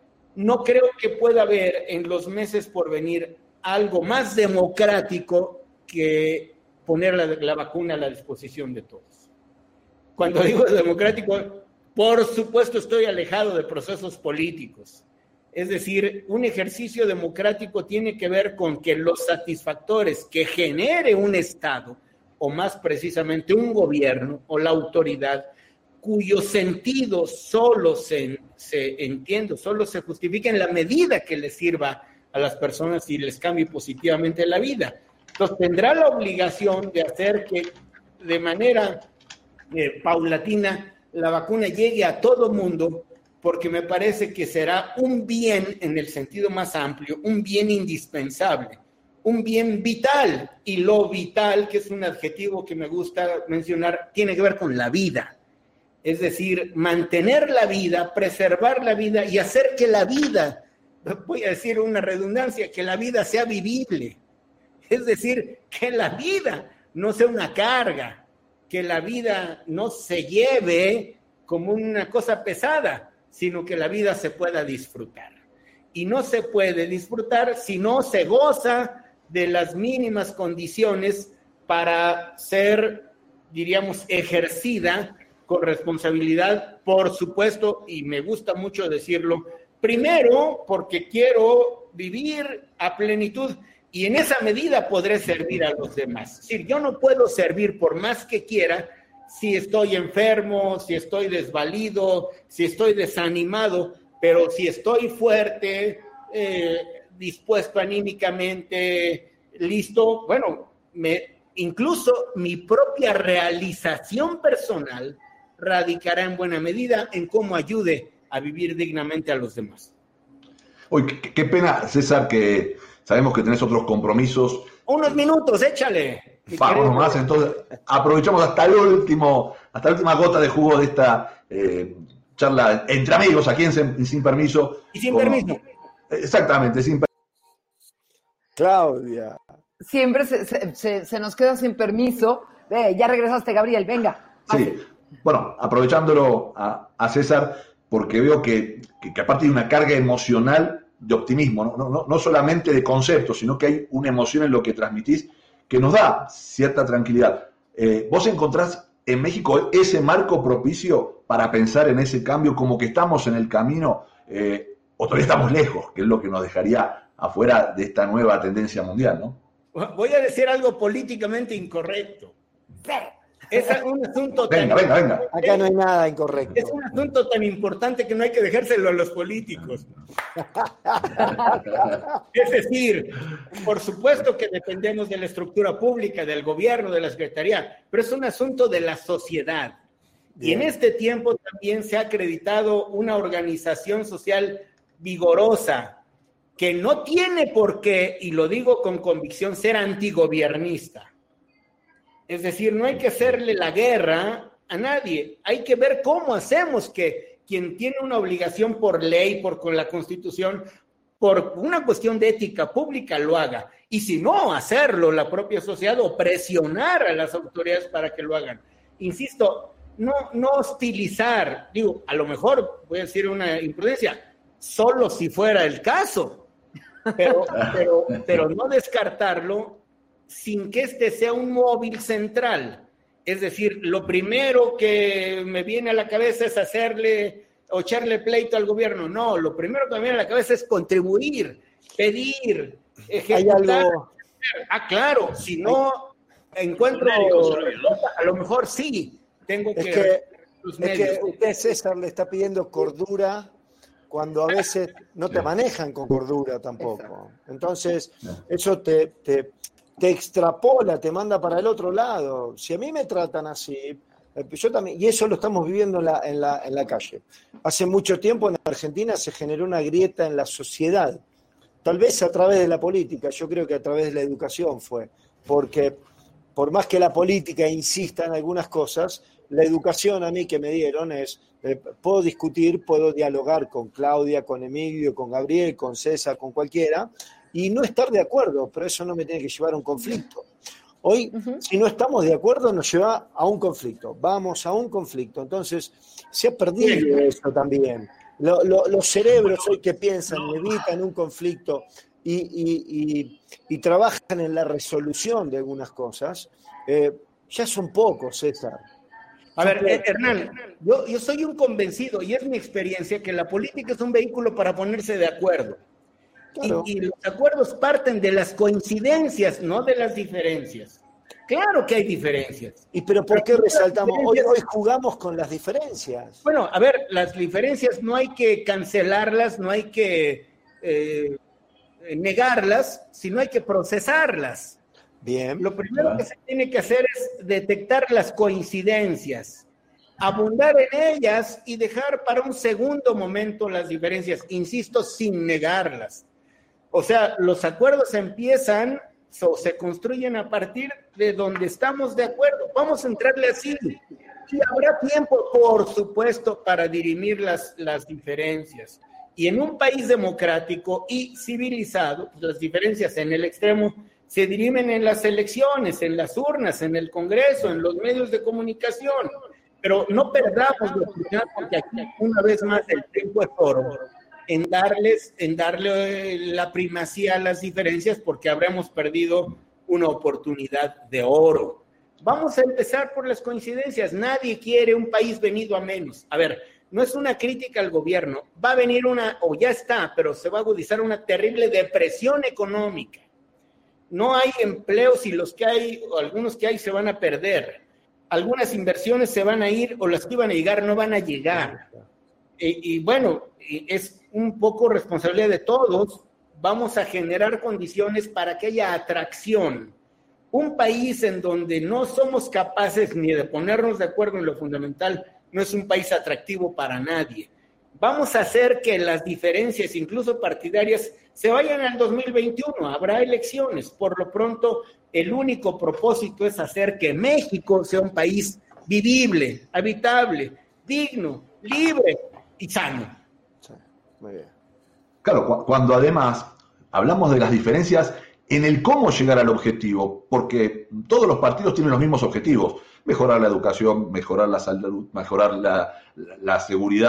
D: no creo que pueda haber en los meses por venir algo más democrático que poner la, la vacuna a la disposición de todos. Cuando digo democrático, por supuesto estoy alejado de procesos políticos. Es decir, un ejercicio democrático tiene que ver con que los satisfactores que genere un Estado, o más precisamente un gobierno o la autoridad, cuyo sentido solo se, se entiende, solo se justifica en la medida que les sirva a las personas y les cambie positivamente la vida. Entonces tendrá la obligación de hacer que de manera eh, paulatina la vacuna llegue a todo mundo, porque me parece que será un bien en el sentido más amplio, un bien indispensable, un bien vital, y lo vital, que es un adjetivo que me gusta mencionar, tiene que ver con la vida. Es decir, mantener la vida, preservar la vida y hacer que la vida, voy a decir una redundancia, que la vida sea vivible. Es decir, que la vida no sea una carga, que la vida no se lleve como una cosa pesada, sino que la vida se pueda disfrutar. Y no se puede disfrutar si no se goza de las mínimas condiciones para ser, diríamos, ejercida con responsabilidad, por supuesto, y me gusta mucho decirlo, primero porque quiero vivir a plenitud y en esa medida podré servir a los demás. Es decir, yo no puedo servir por más que quiera si estoy enfermo, si estoy desvalido, si estoy desanimado, pero si estoy fuerte, eh, dispuesto anímicamente, listo, bueno, me, incluso mi propia realización personal radicará en buena medida en cómo ayude a vivir dignamente a los demás.
C: Uy, qué, qué pena, César, que sabemos que tenés otros compromisos.
D: Unos minutos, échale.
C: Vamos nomás, entonces aprovechamos hasta el último, hasta la última gota de jugo de esta eh, charla entre amigos aquí en Sin, Sin Permiso.
D: Y sin
C: con,
D: permiso.
C: Exactamente, sin permiso.
F: Claudia.
E: Siempre se, se, se, se nos queda sin permiso. Eh, ya regresaste, Gabriel, venga.
C: Sí, bueno, aprovechándolo a, a César, porque veo que, que, que aparte hay una carga emocional de optimismo, ¿no? No, no, no solamente de conceptos, sino que hay una emoción en lo que transmitís que nos da cierta tranquilidad. Eh, ¿Vos encontrás en México ese marco propicio para pensar en ese cambio, como que estamos en el camino, eh, o todavía estamos lejos, que es lo que nos dejaría afuera de esta nueva tendencia mundial, ¿no?
D: Voy a decir algo políticamente incorrecto. Es un asunto
C: venga,
D: tan...
C: venga, venga.
F: Acá no hay nada incorrecto.
D: Es un asunto tan importante que no hay que dejárselo a los políticos. Es decir, por supuesto que dependemos de la estructura pública, del gobierno, de la secretaría, pero es un asunto de la sociedad. Bien. Y en este tiempo también se ha acreditado una organización social vigorosa, que no tiene por qué, y lo digo con convicción, ser antigobiernista. Es decir, no hay que hacerle la guerra a nadie, hay que ver cómo hacemos que quien tiene una obligación por ley, por con la Constitución, por una cuestión de ética pública lo haga, y si no, hacerlo la propia sociedad o presionar a las autoridades para que lo hagan. Insisto, no, no hostilizar, digo, a lo mejor voy a decir una imprudencia, solo si fuera el caso, pero, pero, pero no descartarlo sin que este sea un móvil central. Es decir, lo primero que me viene a la cabeza es hacerle o echarle pleito al gobierno. No, lo primero que me viene a la cabeza es contribuir, pedir, ejecutar. Algo... Ah, claro, si no encuentro, a lo mejor sí, tengo que...
F: Es que, los es que usted, César, le está pidiendo cordura cuando a veces no te manejan con cordura tampoco. Entonces, eso te... te te extrapola, te manda para el otro lado. Si a mí me tratan así, yo también, y eso lo estamos viviendo en la, en la, en la calle. Hace mucho tiempo en Argentina se generó una grieta en la sociedad, tal vez a través de la política, yo creo que a través de la educación fue, porque por más que la política insista en algunas cosas, la educación a mí que me dieron es, eh, puedo discutir, puedo dialogar con Claudia, con Emilio, con Gabriel, con César, con cualquiera, y no estar de acuerdo, pero eso no me tiene que llevar a un conflicto. Hoy, uh-huh. si no estamos de acuerdo, nos lleva a un conflicto. Vamos a un conflicto. Entonces, se ha perdido eso también. Lo, lo, los cerebros hoy que piensan, evitan un conflicto y, y, y, y trabajan en la resolución de algunas cosas, eh, ya son pocos, César.
D: A ver, eh, Hernán, yo, yo soy un convencido, y es mi experiencia, que la política es un vehículo para ponerse de acuerdo. Claro. Y, y los acuerdos parten de las coincidencias, no de las diferencias. Claro que hay diferencias.
F: ¿Y pero por qué resaltamos? Hoy, hoy jugamos con las diferencias.
D: Bueno, a ver, las diferencias no hay que cancelarlas, no hay que eh, negarlas, sino hay que procesarlas.
F: Bien.
D: Lo primero bien. que se tiene que hacer es detectar las coincidencias, abundar en ellas y dejar para un segundo momento las diferencias, insisto, sin negarlas. O sea, los acuerdos empiezan o se construyen a partir de donde estamos de acuerdo. Vamos a entrarle así. Y habrá tiempo, por supuesto, para dirimir las, las diferencias. Y en un país democrático y civilizado, pues las diferencias en el extremo se dirimen en las elecciones, en las urnas, en el Congreso, en los medios de comunicación. Pero no perdamos la oportunidad, porque aquí, una vez más, el tiempo es oro, en darles, en darle la primacía a las diferencias, porque habremos perdido una oportunidad de oro. Vamos a empezar por las coincidencias. Nadie quiere un país venido a menos. A ver, no es una crítica al gobierno. Va a venir una, o ya está, pero se va a agudizar una terrible depresión económica. No hay empleos y los que hay, o algunos que hay, se van a perder. Algunas inversiones se van a ir o las que iban a llegar no van a llegar. Y, y bueno, es un poco responsabilidad de todos. Vamos a generar condiciones para que haya atracción. Un país en donde no somos capaces ni de ponernos de acuerdo en lo fundamental no es un país atractivo para nadie. Vamos a hacer que las diferencias, incluso partidarias, se vayan al dos mil veintiuno. Habrá elecciones. Por lo pronto, el único propósito es hacer que México sea un país vivible, habitable, digno, libre y sano.
F: Sí, muy bien.
C: Claro, cu- cuando además hablamos de las diferencias en el cómo llegar al objetivo, porque todos los partidos tienen los mismos objetivos: mejorar la educación, mejorar la salud, mejorar la, la, la seguridad.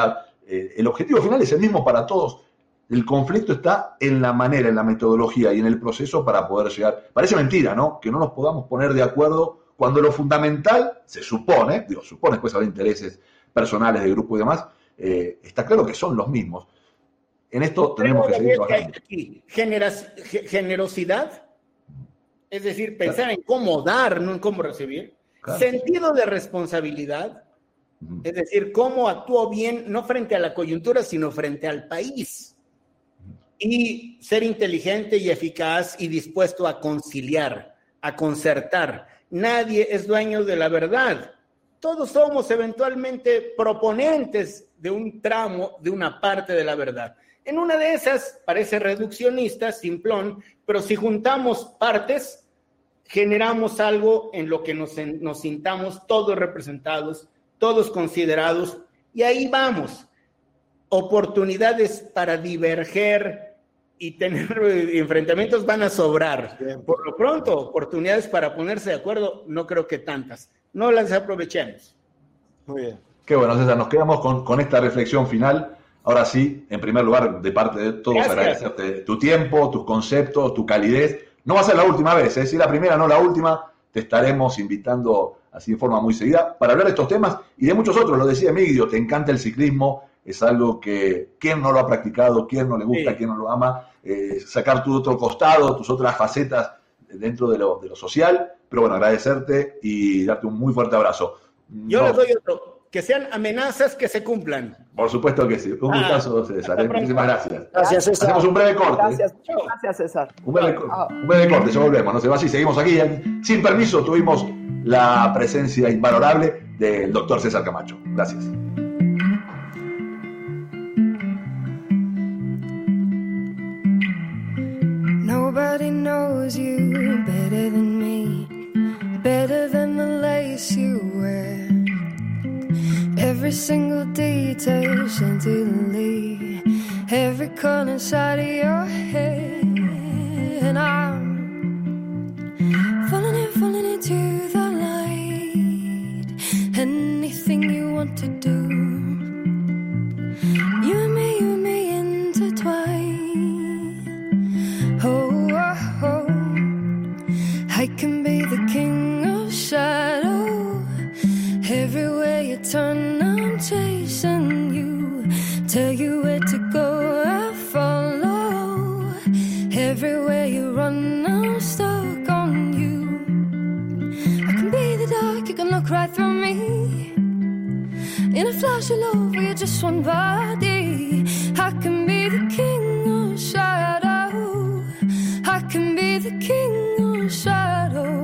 C: eh, el objetivo final es el mismo para todos. El conflicto está en la manera, en la metodología y en el proceso para poder llegar. Parece mentira, ¿no? Que no nos podamos poner de acuerdo cuando lo fundamental, se supone, digo, supone después haber intereses personales de grupo y demás, eh, está claro que son los mismos. En esto tenemos que seguir trabajando.
D: Generosidad, es decir, pensar en cómo dar, no en cómo recibir. Claro. Sentido de responsabilidad, uh-huh. Es decir, cómo actúo bien, no frente a la coyuntura, sino frente al país. Uh-huh. Y ser inteligente y eficaz y dispuesto a conciliar, a concertar. Nadie es dueño de la verdad. Todos somos eventualmente proponentes de un tramo, de una parte de la verdad. En una de esas parece reduccionista, simplón, pero si juntamos partes, generamos algo en lo que nos, nos sintamos todos representados, todos considerados, y ahí vamos. Oportunidades para diverger y tener enfrentamientos van a sobrar. Bien. Por lo pronto, oportunidades para ponerse de acuerdo, no creo que tantas. No las aprovechemos.
C: Muy bien. Qué bueno, César, nos quedamos con, con esta reflexión final. Ahora sí, en primer lugar, de parte de todos, gracias. Agradecerte tu tiempo, tus conceptos, tu calidez. No va a ser la última vez, ¿eh? Si la primera, no la última, te estaremos invitando así de forma muy seguida para hablar de estos temas y de muchos otros. Lo decía Emigdio, te encanta el ciclismo, es algo que quién no lo ha practicado, quién no le gusta, sí. Quién no lo ama, eh, sacar tu otro costado, tus otras facetas dentro de lo, de lo social, pero bueno, agradecerte y darte un muy fuerte abrazo.
D: Yo no. les doy otro, que sean amenazas que se cumplan.
C: Por supuesto que sí, un ah, gustazo, César, ¿eh? Muchísimas gracias.
F: Gracias, César.
C: Hacemos un breve corte.
E: Gracias, gracias César.
C: Un breve, oh. un breve corte, ya volvemos, no se va así, seguimos aquí. Sin permiso tuvimos la presencia invalorable del doctor César Camacho. Gracias.
H: Nobody knows you better than me, better than the lace you wear. Every single detail chantilly, every corner side of your head. And I'm falling in, falling into the light. Anything you want to do, you and me, you and me intertwine. Oh, oh, oh, I can be the king of shadow. Everywhere you turn, I'm chasing you. Tell you where to go, I follow. Everywhere you run, I'm stuck on you. I can be the dark, you can look right through me. In a flash of love, we're just one body. I can be the king of shadow. I can be the king of shadow.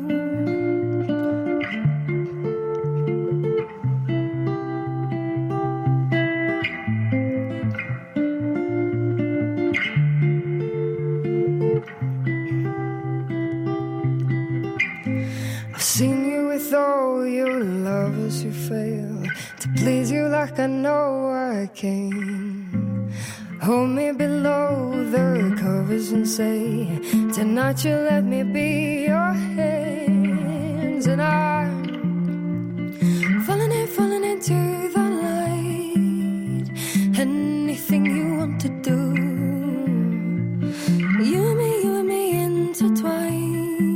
H: Seen you with all your lovers who fail to please you like I know I can. Hold me below the covers and say, tonight you let me be your hands. And I'm falling in, falling into the light. Anything you want to do, you and me, you and me intertwine.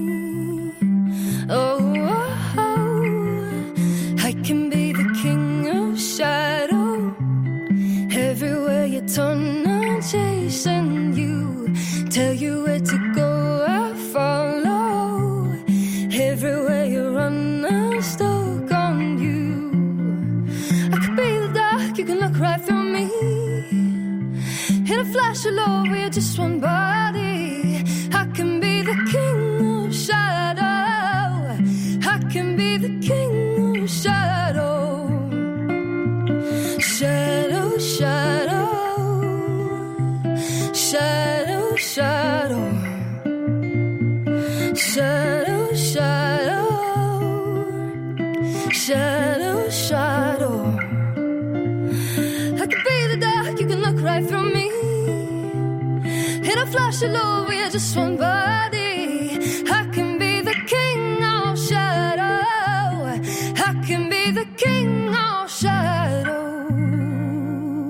H: Oh, oh, oh, I can be the king of shadow. Everywhere you turn, I'm chasing you. Tell you where to go, I follow. Everywhere you run, I'm stuck on you. I could be the dark, you can look right through me. In a flash of love, we're just one body. I can be the king of shadow. I can be the king of shadow. Shadow, shadow. Shadow, shadow. Shadow, shadow. Shadow, shadow. I can be the dark, you can look right through me. In a flash of love, we are just one body. I can be the king of shadow. I can be the king of shadow.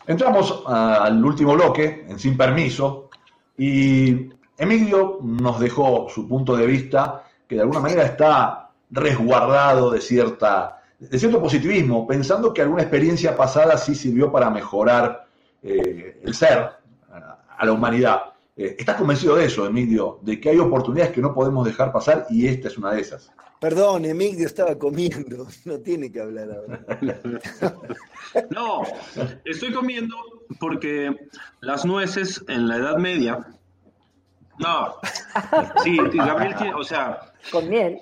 C: Entramos uh, al último bloque, en Sin Permiso, y Emilio nos dejó su punto de vista, que de alguna manera está resguardado de, cierta, de cierto positivismo, pensando que alguna experiencia pasada sí sirvió para mejorar eh, el ser, a la humanidad. Eh, ¿Estás convencido de eso, Emilio? De que hay oportunidades que no podemos dejar pasar y esta es una de esas.
F: Perdón, Emilio estaba comiendo, no tiene que hablar ahora.
G: No, estoy comiendo porque las nueces en la Edad Media... No, sí, Gabriel tiene, o sea...
E: Con miel.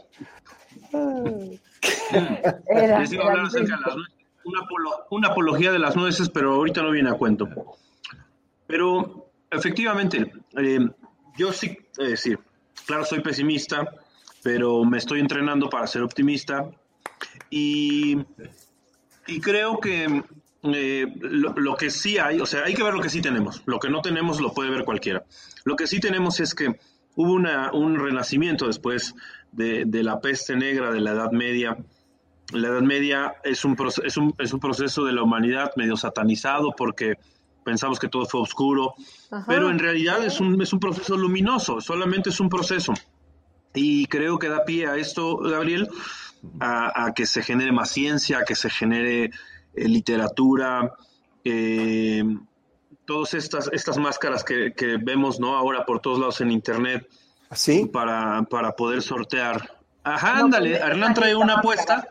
G: Era, les iba a hablar acerca de las nueces, una, apolo, una apología de las nueces, pero ahorita no viene a cuento. Pero, efectivamente, eh, yo sí, es decir, claro, soy pesimista, pero me estoy entrenando para ser optimista y, y creo que eh, lo, lo que sí hay, o sea, hay que ver lo que sí tenemos. Lo que no tenemos lo puede ver cualquiera. Lo que sí tenemos es que hubo una, un renacimiento después de, de la peste negra de la Edad Media. La Edad Media es un, es, un, es un proceso de la humanidad medio satanizado porque pensamos que todo fue oscuro, Ajá. pero en realidad es un, es un proceso luminoso, solamente es un proceso. Y creo que da pie a esto, Gabriel, a, a que se genere más ciencia, a que se genere eh, literatura, eh, todas estas, estas máscaras que, que vemos, ¿no? Ahora por todos lados en internet,
F: ¿sí?
G: para, para poder sortear. Ajá, no, ándale, Hernán trae una apuesta.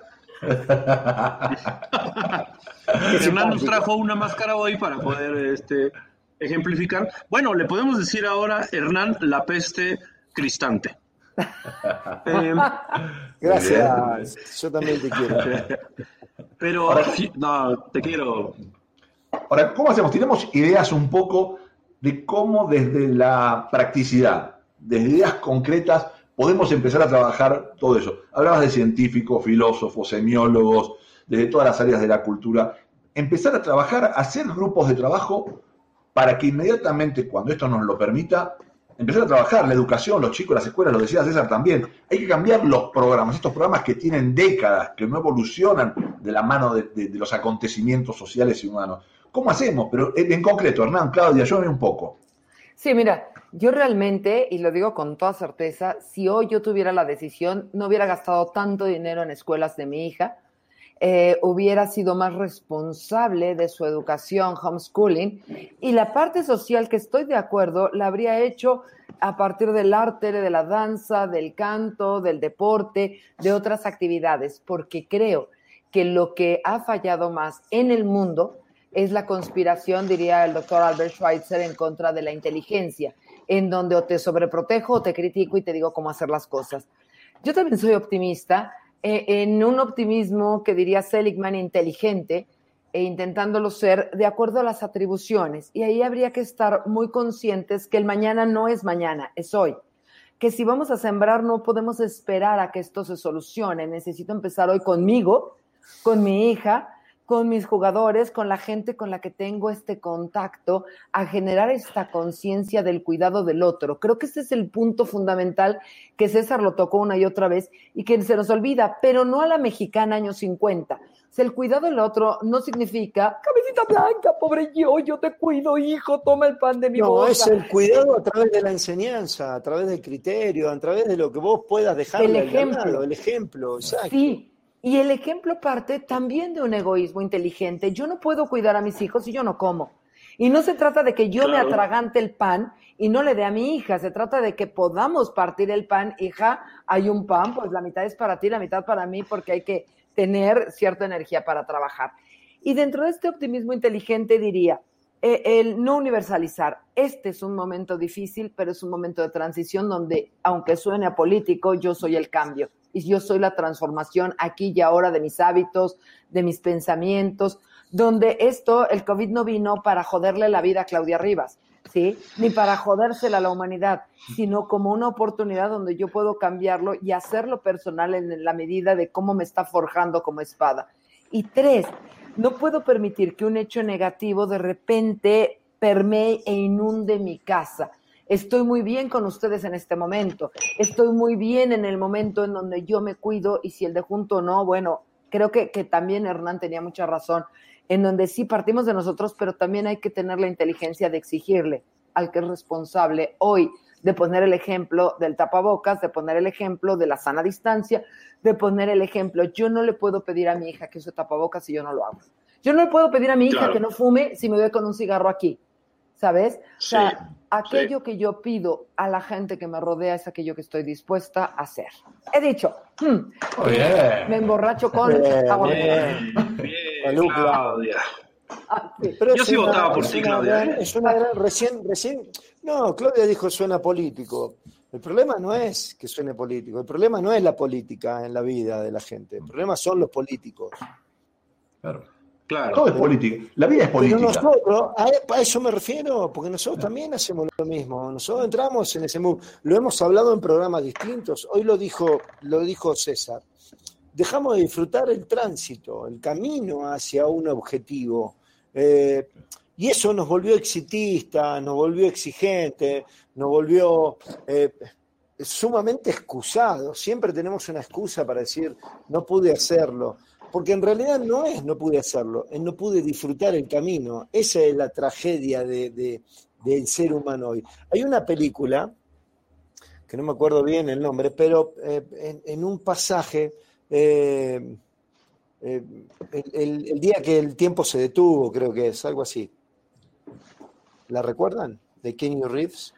G: Hernán nos trajo una máscara hoy para poder este, ejemplificar. Bueno, le podemos decir ahora, Hernán, la peste cristante.
F: eh, Gracias, yo también te quiero.
G: Pero, ahora, no, te quiero.
C: Ahora, ¿cómo hacemos? Tenemos ideas un poco de cómo desde la practicidad, desde ideas concretas, podemos empezar a trabajar todo eso. Hablabas de científicos, filósofos, semiólogos, desde todas las áreas de la cultura. Empezar a trabajar, hacer grupos de trabajo para que inmediatamente, cuando esto nos lo permita, empezar a trabajar la educación, los chicos, las escuelas, lo decía César también. Hay que cambiar los programas, estos programas que tienen décadas, que no evolucionan de la mano de, de, de los acontecimientos sociales y humanos. ¿Cómo hacemos? Pero en concreto, Hernán, Claudia, ayúdame un poco.
E: Sí, mira, yo realmente, y lo digo con toda certeza, si hoy yo tuviera la decisión, no hubiera gastado tanto dinero en escuelas de mi hija, eh, hubiera sido más responsable de su educación, homeschooling, y la parte social que estoy de acuerdo la habría hecho a partir del arte, de la danza, del canto, del deporte, de otras actividades, porque creo que lo que ha fallado más en el mundo es la conspiración, diría el doctor Albert Schweitzer, en contra de la inteligencia, en donde o te sobreprotejo o te critico y te digo cómo hacer las cosas. Yo también soy optimista, eh, en un optimismo que diría Seligman inteligente, e intentándolo ser de acuerdo a las atribuciones. Y ahí habría que estar muy conscientes que el mañana no es mañana, es hoy. Que si vamos a sembrar no podemos esperar a que esto se solucione. Necesito empezar hoy conmigo, con mi hija, con mis jugadores, con la gente con la que tengo este contacto, a generar esta conciencia del cuidado del otro. Creo que ese es el punto fundamental que César lo tocó una y otra vez y que se nos olvida, pero no a la mexicana años cincuenta. O sea, el cuidado del otro no significa, cabecita blanca, pobre yo, yo te cuido, hijo, toma el pan de mi boca.
F: No, es el cuidado a través de la enseñanza, a través del criterio, a través de lo que vos puedas dejarle
E: el ejemplo.
F: El ejemplo, exacto.
E: Sí. Y el ejemplo parte también de un egoísmo inteligente. Yo no puedo cuidar a mis hijos si yo no como. Y no se trata de que yo claro. me atragante el pan y no le dé a mi hija. Se trata de que podamos partir el pan. Hija, hay un pan, pues la mitad es para ti, la mitad para mí, porque hay que tener cierta energía para trabajar. Y dentro de este optimismo inteligente diría, eh, el no universalizar. Este es un momento difícil, pero es un momento de transición donde, aunque suene apolítico, yo soy el cambio. Y yo soy la transformación aquí y ahora de mis hábitos, de mis pensamientos, donde esto, el COVID no vino para joderle la vida a Claudia Rivas, ¿sí? Ni para jodérsela a la humanidad, sino como una oportunidad donde yo puedo cambiarlo y hacerlo personal en la medida de cómo me está forjando como espada. Y tres, no puedo permitir que un hecho negativo de repente permee e inunde mi casa. Estoy muy bien con ustedes en este momento, estoy muy bien en el momento en donde yo me cuido y si el de junto no, bueno, creo que, que también Hernán tenía mucha razón. en donde sí partimos de nosotros, pero también hay que tener la inteligencia de exigirle al que es responsable hoy de poner el ejemplo del tapabocas, de poner el ejemplo de la sana distancia, de poner el ejemplo. Yo no le puedo pedir a mi hija que use tapabocas si yo no lo hago. Yo no le puedo pedir a mi hija claro. que no fume si me voy con un cigarro aquí, ¿sabes? Sí, o sea, aquello sí. que yo pido a la gente que me rodea es aquello que estoy dispuesta a hacer. He dicho, hmm, oh, yeah. me emborracho con
G: bien, agua. Bien, bien, Claudia.
F: Ah, sí. Pero
G: yo sí una, votaba por ti, Claudia.
F: Gran, es una gran, recién, recién, no, Claudia dijo suena político. El problema no es que suene político, el problema no es la política en la vida de la gente, el problema son los políticos.
C: Claro. Claro. Todo es política. La vida es política.
F: Pero nosotros, a eso me refiero, porque nosotros también hacemos lo mismo. Nosotros entramos en ese mood. Lo hemos hablado en programas distintos. Hoy lo dijo, lo dijo César. Dejamos de disfrutar el tránsito, el camino hacia un objetivo. Eh, y eso nos volvió exitistas, nos volvió exigentes, nos volvió eh, sumamente excusados. Siempre tenemos una excusa para decir, no pude hacerlo. Porque en realidad no es no pude hacerlo, es no pude disfrutar el camino. Esa es la tragedia de, de, del ser humano hoy. Hay una película, que no me acuerdo bien el nombre, pero eh, en, en un pasaje, eh, eh, el, el, el día que el tiempo se detuvo, creo que es, algo así. ¿La recuerdan? De Keanu Reeves.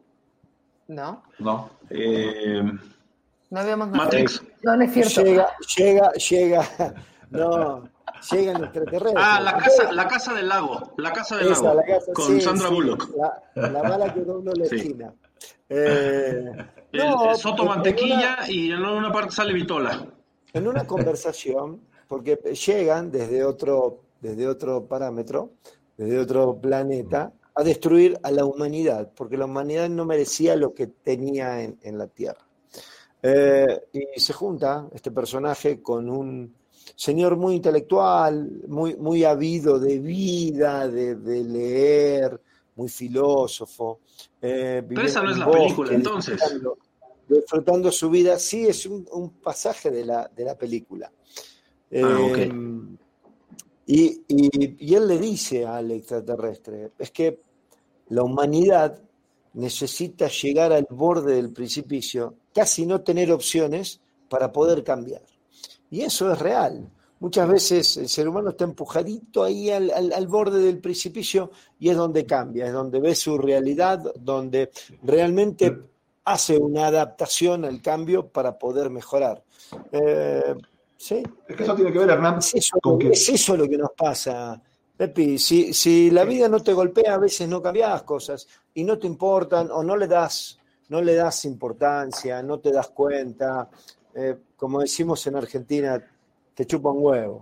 E: No.
C: No.
G: Eh...
E: No habíamos nada.
G: Matrix.
E: No, no es cierto.
F: Llega, llega, llega, no, llegan extraterrestres.
G: Ah, la casa, la casa del lago, la casa del
F: Esa,
G: lago,
F: la casa,
G: con
F: sí,
G: Sandra
F: sí,
G: Bullock.
F: La, la bala que dobló la
G: sí.
F: esquina. Eh,
G: el,
F: no,
G: el Soto
F: en
G: Mantequilla
F: una,
G: y en una parte sale Vitola.
F: En una conversación, porque llegan desde otro, desde otro parámetro, desde otro planeta, a destruir a la humanidad, porque la humanidad no merecía lo que tenía en, en la Tierra. Eh, y se junta este personaje con un señor muy intelectual, muy, muy ávido de vida, de, de leer, muy filósofo. Eh,
G: Pero esa no es la
F: bosque,
G: película, entonces.
F: Disfrutando, disfrutando su vida. Sí, es un, un pasaje de la, de la película. Eh,
G: ah, okay.
F: y, y, y él le dice al extraterrestre, es que la humanidad necesita llegar al borde del precipicio, casi no tener opciones para poder cambiar. Y eso es real. Muchas veces el ser humano está empujadito ahí al, al, al borde del precipicio y es donde cambia, es donde ve su realidad, donde realmente hace una adaptación al cambio para poder mejorar. Eh, ¿sí?
C: Es que eso tiene que ver, Hernán,
F: es eso,
C: con que...
F: es eso lo que nos pasa. Pepi, si, si la vida no te golpea, a veces no cambias cosas y no te importan o no le das, no le das importancia, no te das cuenta. Eh, como decimos en Argentina, te chupa un huevo.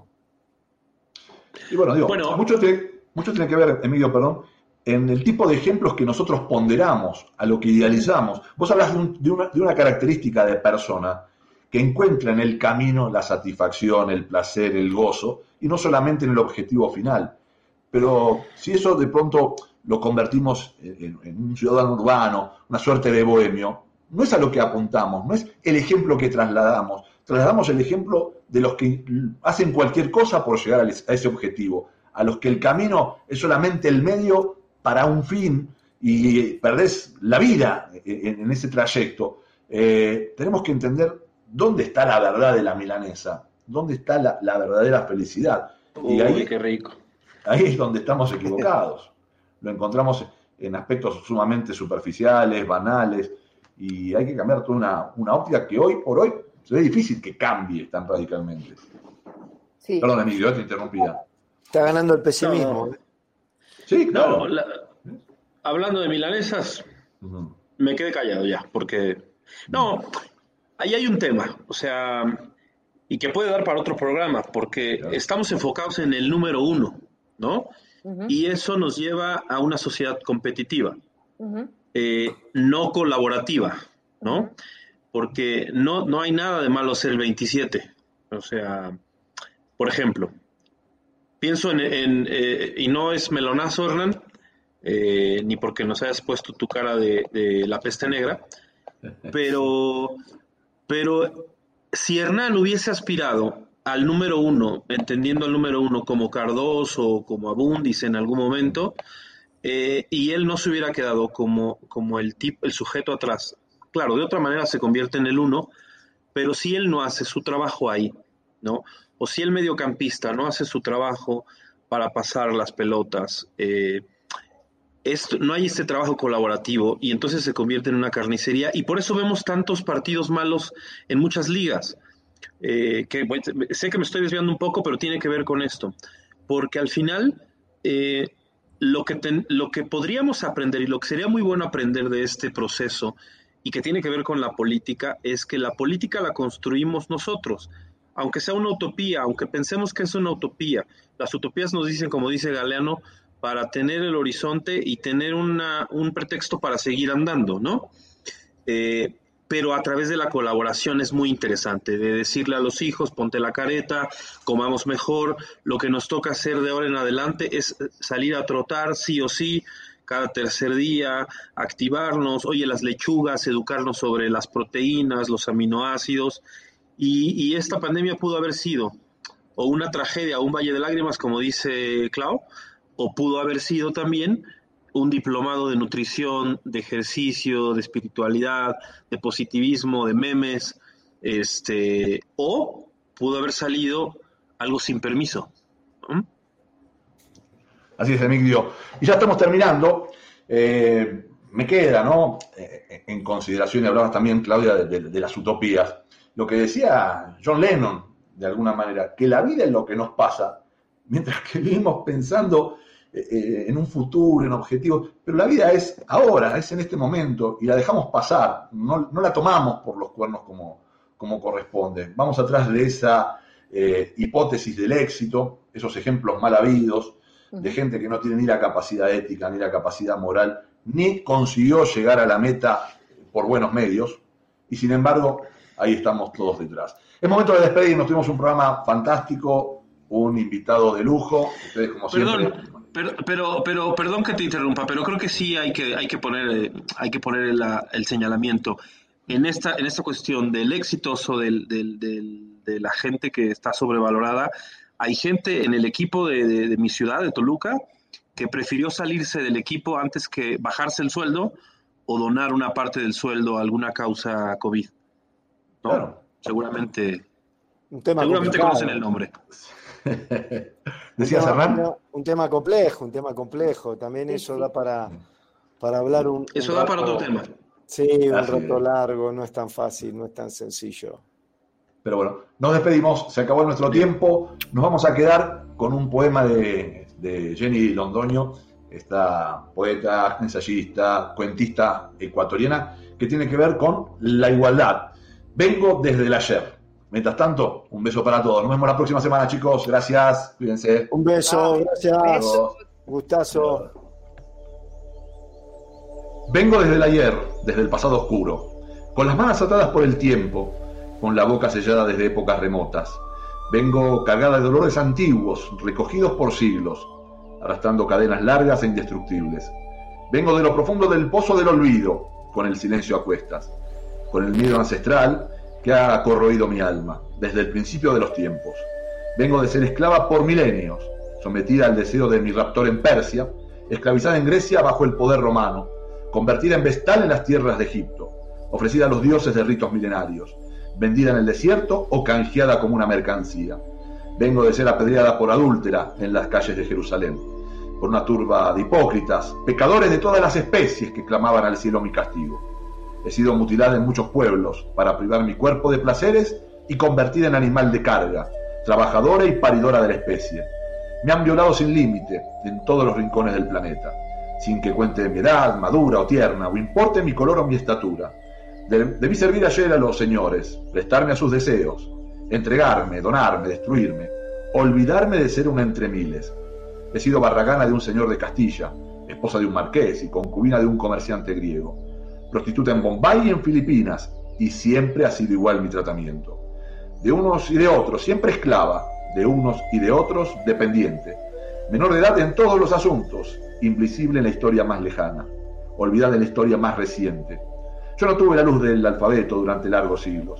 C: Y bueno, digo, bueno. Mucho, tiene, mucho tiene que ver, Emilio, perdón, en el tipo de ejemplos que nosotros ponderamos, a lo que idealizamos. Vos hablas de, un, de, una, de una característica de persona que encuentra en el camino la satisfacción, el placer, el gozo, y no solamente en el objetivo final. Pero si eso de pronto lo convertimos en, en un ciudadano urbano, una suerte de bohemio, no es a lo que apuntamos, no es el ejemplo que trasladamos. Trasladamos el ejemplo de los que hacen cualquier cosa por llegar a ese objetivo, a los que el camino es solamente el medio para un fin y perdés la vida en, en ese trayecto. Eh, tenemos que entender dónde está la verdad de la milanesa, dónde está la, la verdadera felicidad.
G: Uy,
C: y ahí,
G: qué rico.
C: Ahí es donde estamos equivocados. Lo encontramos en aspectos sumamente superficiales, banales, y hay que cambiar toda una, una óptica que hoy por hoy se ve difícil que cambie tan radicalmente. Sí. Perdón, Emilio, te interrumpía.
F: Está ganando el pesimismo.
G: No, no.
C: Sí, claro.
G: No, la, hablando de milanesas, uh-huh. me quedé callado ya, porque... No, ahí hay un tema, o sea, y que puede dar para otro programa, porque claro. estamos enfocados en el número uno, ¿no? Uh-huh. Y eso nos lleva a una sociedad competitiva, uh-huh. eh, no colaborativa, ¿no? Porque no, no hay nada de malo ser el veintisiete. O sea, por ejemplo, pienso en, en eh, y no es melonazo, Hernán, eh, ni porque nos hayas puesto tu cara de, de la peste negra, pero, pero si Hernán hubiese aspirado al número uno, entendiendo al número uno como Cardoso o como Abundis en algún momento, eh, y él no se hubiera quedado como, como el, tip, el sujeto atrás. Claro, de otra manera se convierte en el uno, pero si él no hace su trabajo ahí, ¿no? O si el mediocampista no hace su trabajo para pasar las pelotas, eh, esto, no hay este trabajo colaborativo y entonces se convierte en una carnicería, y por eso vemos tantos partidos malos en muchas ligas. Eh, que bueno, sé que me estoy desviando un poco, pero tiene que ver con esto, porque al final eh, lo, que ten, lo que podríamos aprender y lo que sería muy bueno aprender de este proceso y que tiene que ver con la política es que la política la construimos nosotros, aunque sea una utopía, aunque pensemos que es una utopía. Las utopías nos dicen, como dice Galeano, para tener el horizonte y tener una, un pretexto para seguir andando, ¿no? Eh, pero a través de la colaboración es muy interesante, de decirle a los hijos, ponte la careta, comamos mejor, lo que nos toca hacer de ahora en adelante es salir a trotar sí o sí, cada tercer día, activarnos, oye, las lechugas, educarnos sobre las proteínas, los aminoácidos, y, y esta pandemia pudo haber sido o una tragedia, o un valle de lágrimas, como dice Clau, o pudo haber sido también un diplomado de nutrición, de ejercicio, de espiritualidad, de positivismo, de memes, este, o pudo haber salido algo sin permiso. ¿Mm?
C: Así es, Emilio. Y ya estamos terminando. Eh, me queda, ¿no? Eh, en consideración, y hablabas también, Claudia, de, de, de las utopías. Lo que decía John Lennon, de alguna manera, que la vida es lo que nos pasa, mientras que vivimos pensando eh, en un futuro, en objetivos, pero la vida es ahora, es en este momento, y la dejamos pasar, no, no la tomamos por los cuernos como, como corresponde. Vamos atrás de esa eh, hipótesis del éxito, esos ejemplos mal habidos, de gente que no tiene ni la capacidad ética, ni la capacidad moral, ni consiguió llegar a la meta por buenos medios, y sin embargo, ahí estamos todos detrás. Es momento de despedirnos, tuvimos un programa fantástico, un invitado de lujo, ustedes como
G: Perdón,
C: siempre...
G: Pero, pero, pero, perdón que te interrumpa, pero creo que sí hay que, hay que poner, hay que poner la, el señalamiento en esta, en esta cuestión del exitoso del, del, del, de la gente que está sobrevalorada. Hay gente en el equipo de, de, de mi ciudad, de Toluca, que prefirió salirse del equipo antes que bajarse el sueldo o donar una parte del sueldo a alguna causa COVID, ¿no? Claro. Seguramente,
F: un tema
G: seguramente conocen el nombre.
C: Decías, Hernán.
F: Un, un tema complejo, un tema complejo. También eso da para, para hablar un.
G: Eso
F: un
G: da
F: rato,
G: para otro tema.
F: Sí, un Así rato es. largo, no es tan fácil, no es tan sencillo.
C: Pero bueno, nos despedimos, se acabó nuestro tiempo. Nos vamos a quedar con un poema de, de Jenny Londoño, esta poeta, ensayista, cuentista ecuatoriana, que tiene que ver con la igualdad. Vengo desde el ayer. Mientras tanto, un beso para todos. Nos vemos la próxima semana, chicos. Gracias. Cuídense.
F: Un beso. Gracias. Beso. Gustazo.
C: Vengo desde el ayer, desde el pasado oscuro, con las manos atadas por el tiempo, con la boca sellada desde épocas remotas. Vengo cargada de dolores antiguos, recogidos por siglos, arrastrando cadenas largas e indestructibles. Vengo de lo profundo del pozo del olvido, con el silencio a cuestas, con el miedo ancestral que ha corroído mi alma desde el principio de los tiempos. Vengo de ser esclava por milenios, sometida al deseo de mi raptor en Persia, esclavizada en Grecia bajo el poder romano, convertida en vestal en las tierras de Egipto, ofrecida a los dioses de ritos milenarios, vendida en el desierto o canjeada como una mercancía. Vengo de ser apedreada por adúltera en las calles de Jerusalén, por una turba de hipócritas, pecadores de todas las especies que clamaban al cielo mi castigo. He sido mutilada en muchos pueblos para privar mi cuerpo de placeres y convertida en animal de carga, trabajadora y paridora de la especie. Me han violado sin límite en todos los rincones del planeta, sin que cuente mi edad, madura o tierna, o importe mi color o mi estatura. Debí servir ayer a los señores, prestarme a sus deseos, entregarme, donarme, destruirme, olvidarme de ser una entre miles. He sido barragana de un señor de Castilla, esposa de un marqués y concubina de un comerciante griego, prostituta en Bombay y en Filipinas, y siempre ha sido igual mi tratamiento. De unos y de otros, siempre esclava, de unos y de otros, dependiente. Menor de edad en todos los asuntos, invisible en la historia más lejana, olvidada en la historia más reciente. Yo no tuve la luz del alfabeto durante largos siglos.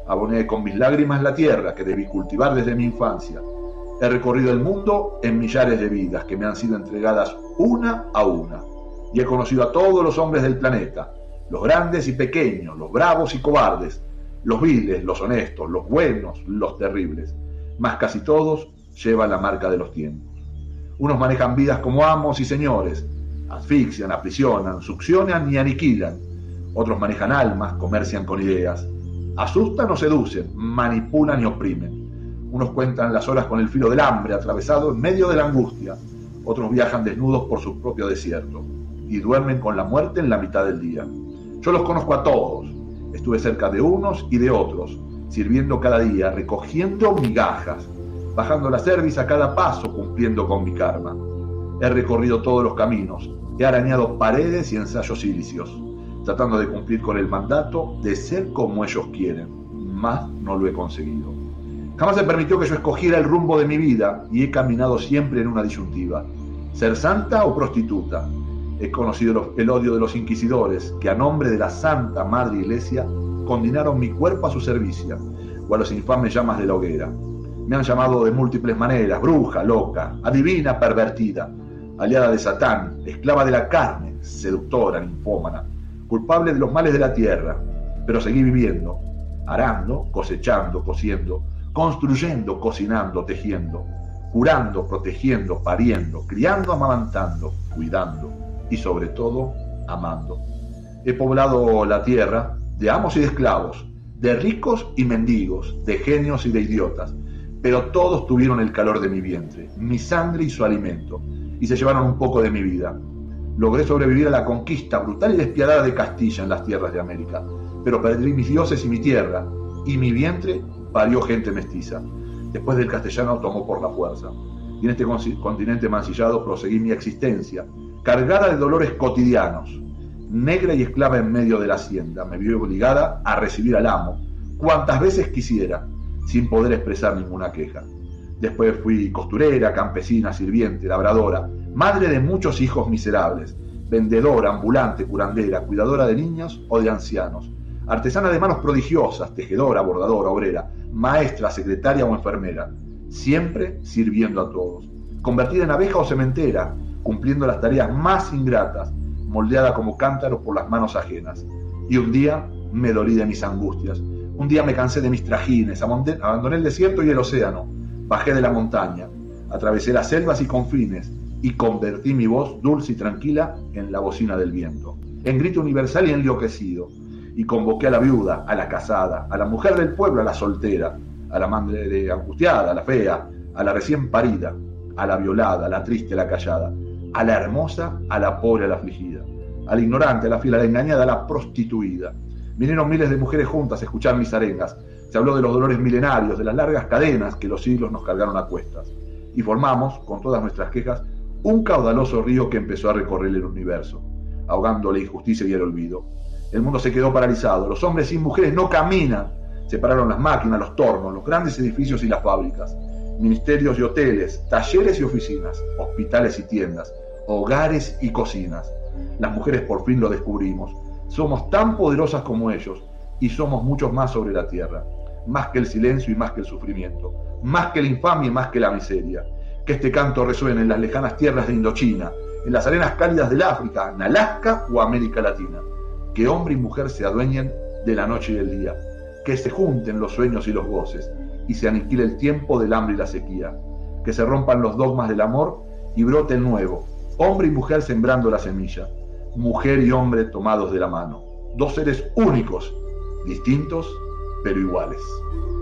C: Aboné con mis lágrimas la tierra que debí cultivar desde mi infancia. He recorrido el mundo en millares de vidas que me han sido entregadas una a una. Y he conocido a todos los hombres del planeta, los grandes y pequeños, los bravos y cobardes, los viles, los honestos, los buenos, los terribles. Mas casi todos llevan la marca de los tiempos. Unos manejan vidas como amos y señores, asfixian, aprisionan, succionan y aniquilan. Otros manejan almas, comercian con ideas, asustan o seducen, manipulan y oprimen. Unos cuentan las horas con el filo del hambre, atravesado en medio de la angustia. Otros viajan desnudos por su propio desierto y duermen con la muerte en la mitad del día. Yo los conozco a todos. Estuve cerca de unos y de otros, sirviendo cada día, recogiendo migajas, bajando la cerviz a cada paso, cumpliendo con mi karma. He recorrido todos los caminos, he arañado paredes y ensayos silicios, tratando de cumplir con el mandato de ser como ellos quieren, mas no lo he conseguido. Jamás se permitió que yo escogiera el rumbo de mi vida y he caminado siempre en una disyuntiva: ser santa o prostituta. He conocido los, el odio de los inquisidores que a nombre de la Santa Madre Iglesia condenaron mi cuerpo a su servicio o a los infames llamas de la hoguera. Me han llamado de múltiples maneras: bruja, loca, adivina, pervertida, aliada de Satán, esclava de la carne, seductora, ninfómana, culpable de los males de la tierra. Pero seguí viviendo, arando, cosechando, cosiendo, construyendo, cocinando, tejiendo, curando, protegiendo, pariendo, criando, amamantando, cuidando y sobre todo amando. He poblado la tierra de amos y de esclavos, de ricos y mendigos, de genios y de idiotas, pero todos tuvieron el calor de mi vientre, mi sangre y su alimento, y se llevaron un poco de mi vida. Logré sobrevivir a la conquista brutal y despiadada de Castilla en las tierras de América, pero perdí mis dioses y mi tierra, y mi vientre parió gente mestiza. Después del castellano tomó por la fuerza, y en este continente mancillado proseguí mi existencia, cargada de dolores cotidianos, negra y esclava en medio de la hacienda. Me vi obligada a recibir al amo cuantas veces quisiera, sin poder expresar ninguna queja. Después fui costurera, campesina, sirviente, labradora, madre de muchos hijos miserables, vendedora, ambulante, curandera, cuidadora de niños o de ancianos, artesana de manos prodigiosas, tejedora, bordadora, obrera, maestra, secretaria o enfermera, siempre sirviendo a todos, convertida en abeja o sementera, cumpliendo las tareas más ingratas, moldeada como cántaro por las manos ajenas. Y un día me dolí de mis angustias, un día me cansé de mis trajines, abandoné el desierto y el océano, bajé de la montaña, atravesé las selvas y confines, y convertí mi voz dulce y tranquila en la bocina del viento, en grito universal y enloquecido, y convoqué a la viuda, a la casada, a la mujer del pueblo, a la soltera, a la madre angustiada, a la fea, a la recién parida, a la violada, a la triste, a la callada, a la hermosa, a la pobre, a la afligida, a la ignorante, a la fiel, a la engañada, a la prostituida. Vinieron miles de mujeres juntas a escuchar mis arengas. Se habló de los dolores milenarios, de las largas cadenas que los siglos nos cargaron a cuestas. Y formamos, con todas nuestras quejas, un caudaloso río que empezó a recorrer el universo, ahogando la injusticia y el olvido. El mundo se quedó paralizado, los hombres sin mujeres no caminan. Se pararon las máquinas, los tornos, los grandes edificios y las fábricas, ministerios y hoteles, talleres y oficinas, hospitales y tiendas, hogares y cocinas. Las mujeres por fin lo descubrimos. Somos tan poderosas como ellos y somos muchos más sobre la tierra, más que el silencio y más que el sufrimiento, más que la infamia y más que la miseria. Que este canto resuene en las lejanas tierras de Indochina, en las arenas cálidas del África, en Alaska o América Latina. Que hombre y mujer se adueñen de la noche y del día, que se junten los sueños y los goces, y se aniquile el tiempo del hambre y la sequía, que se rompan los dogmas del amor y brote el nuevo, hombre y mujer sembrando la semilla, mujer y hombre tomados de la mano, dos seres únicos, distintos pero iguales.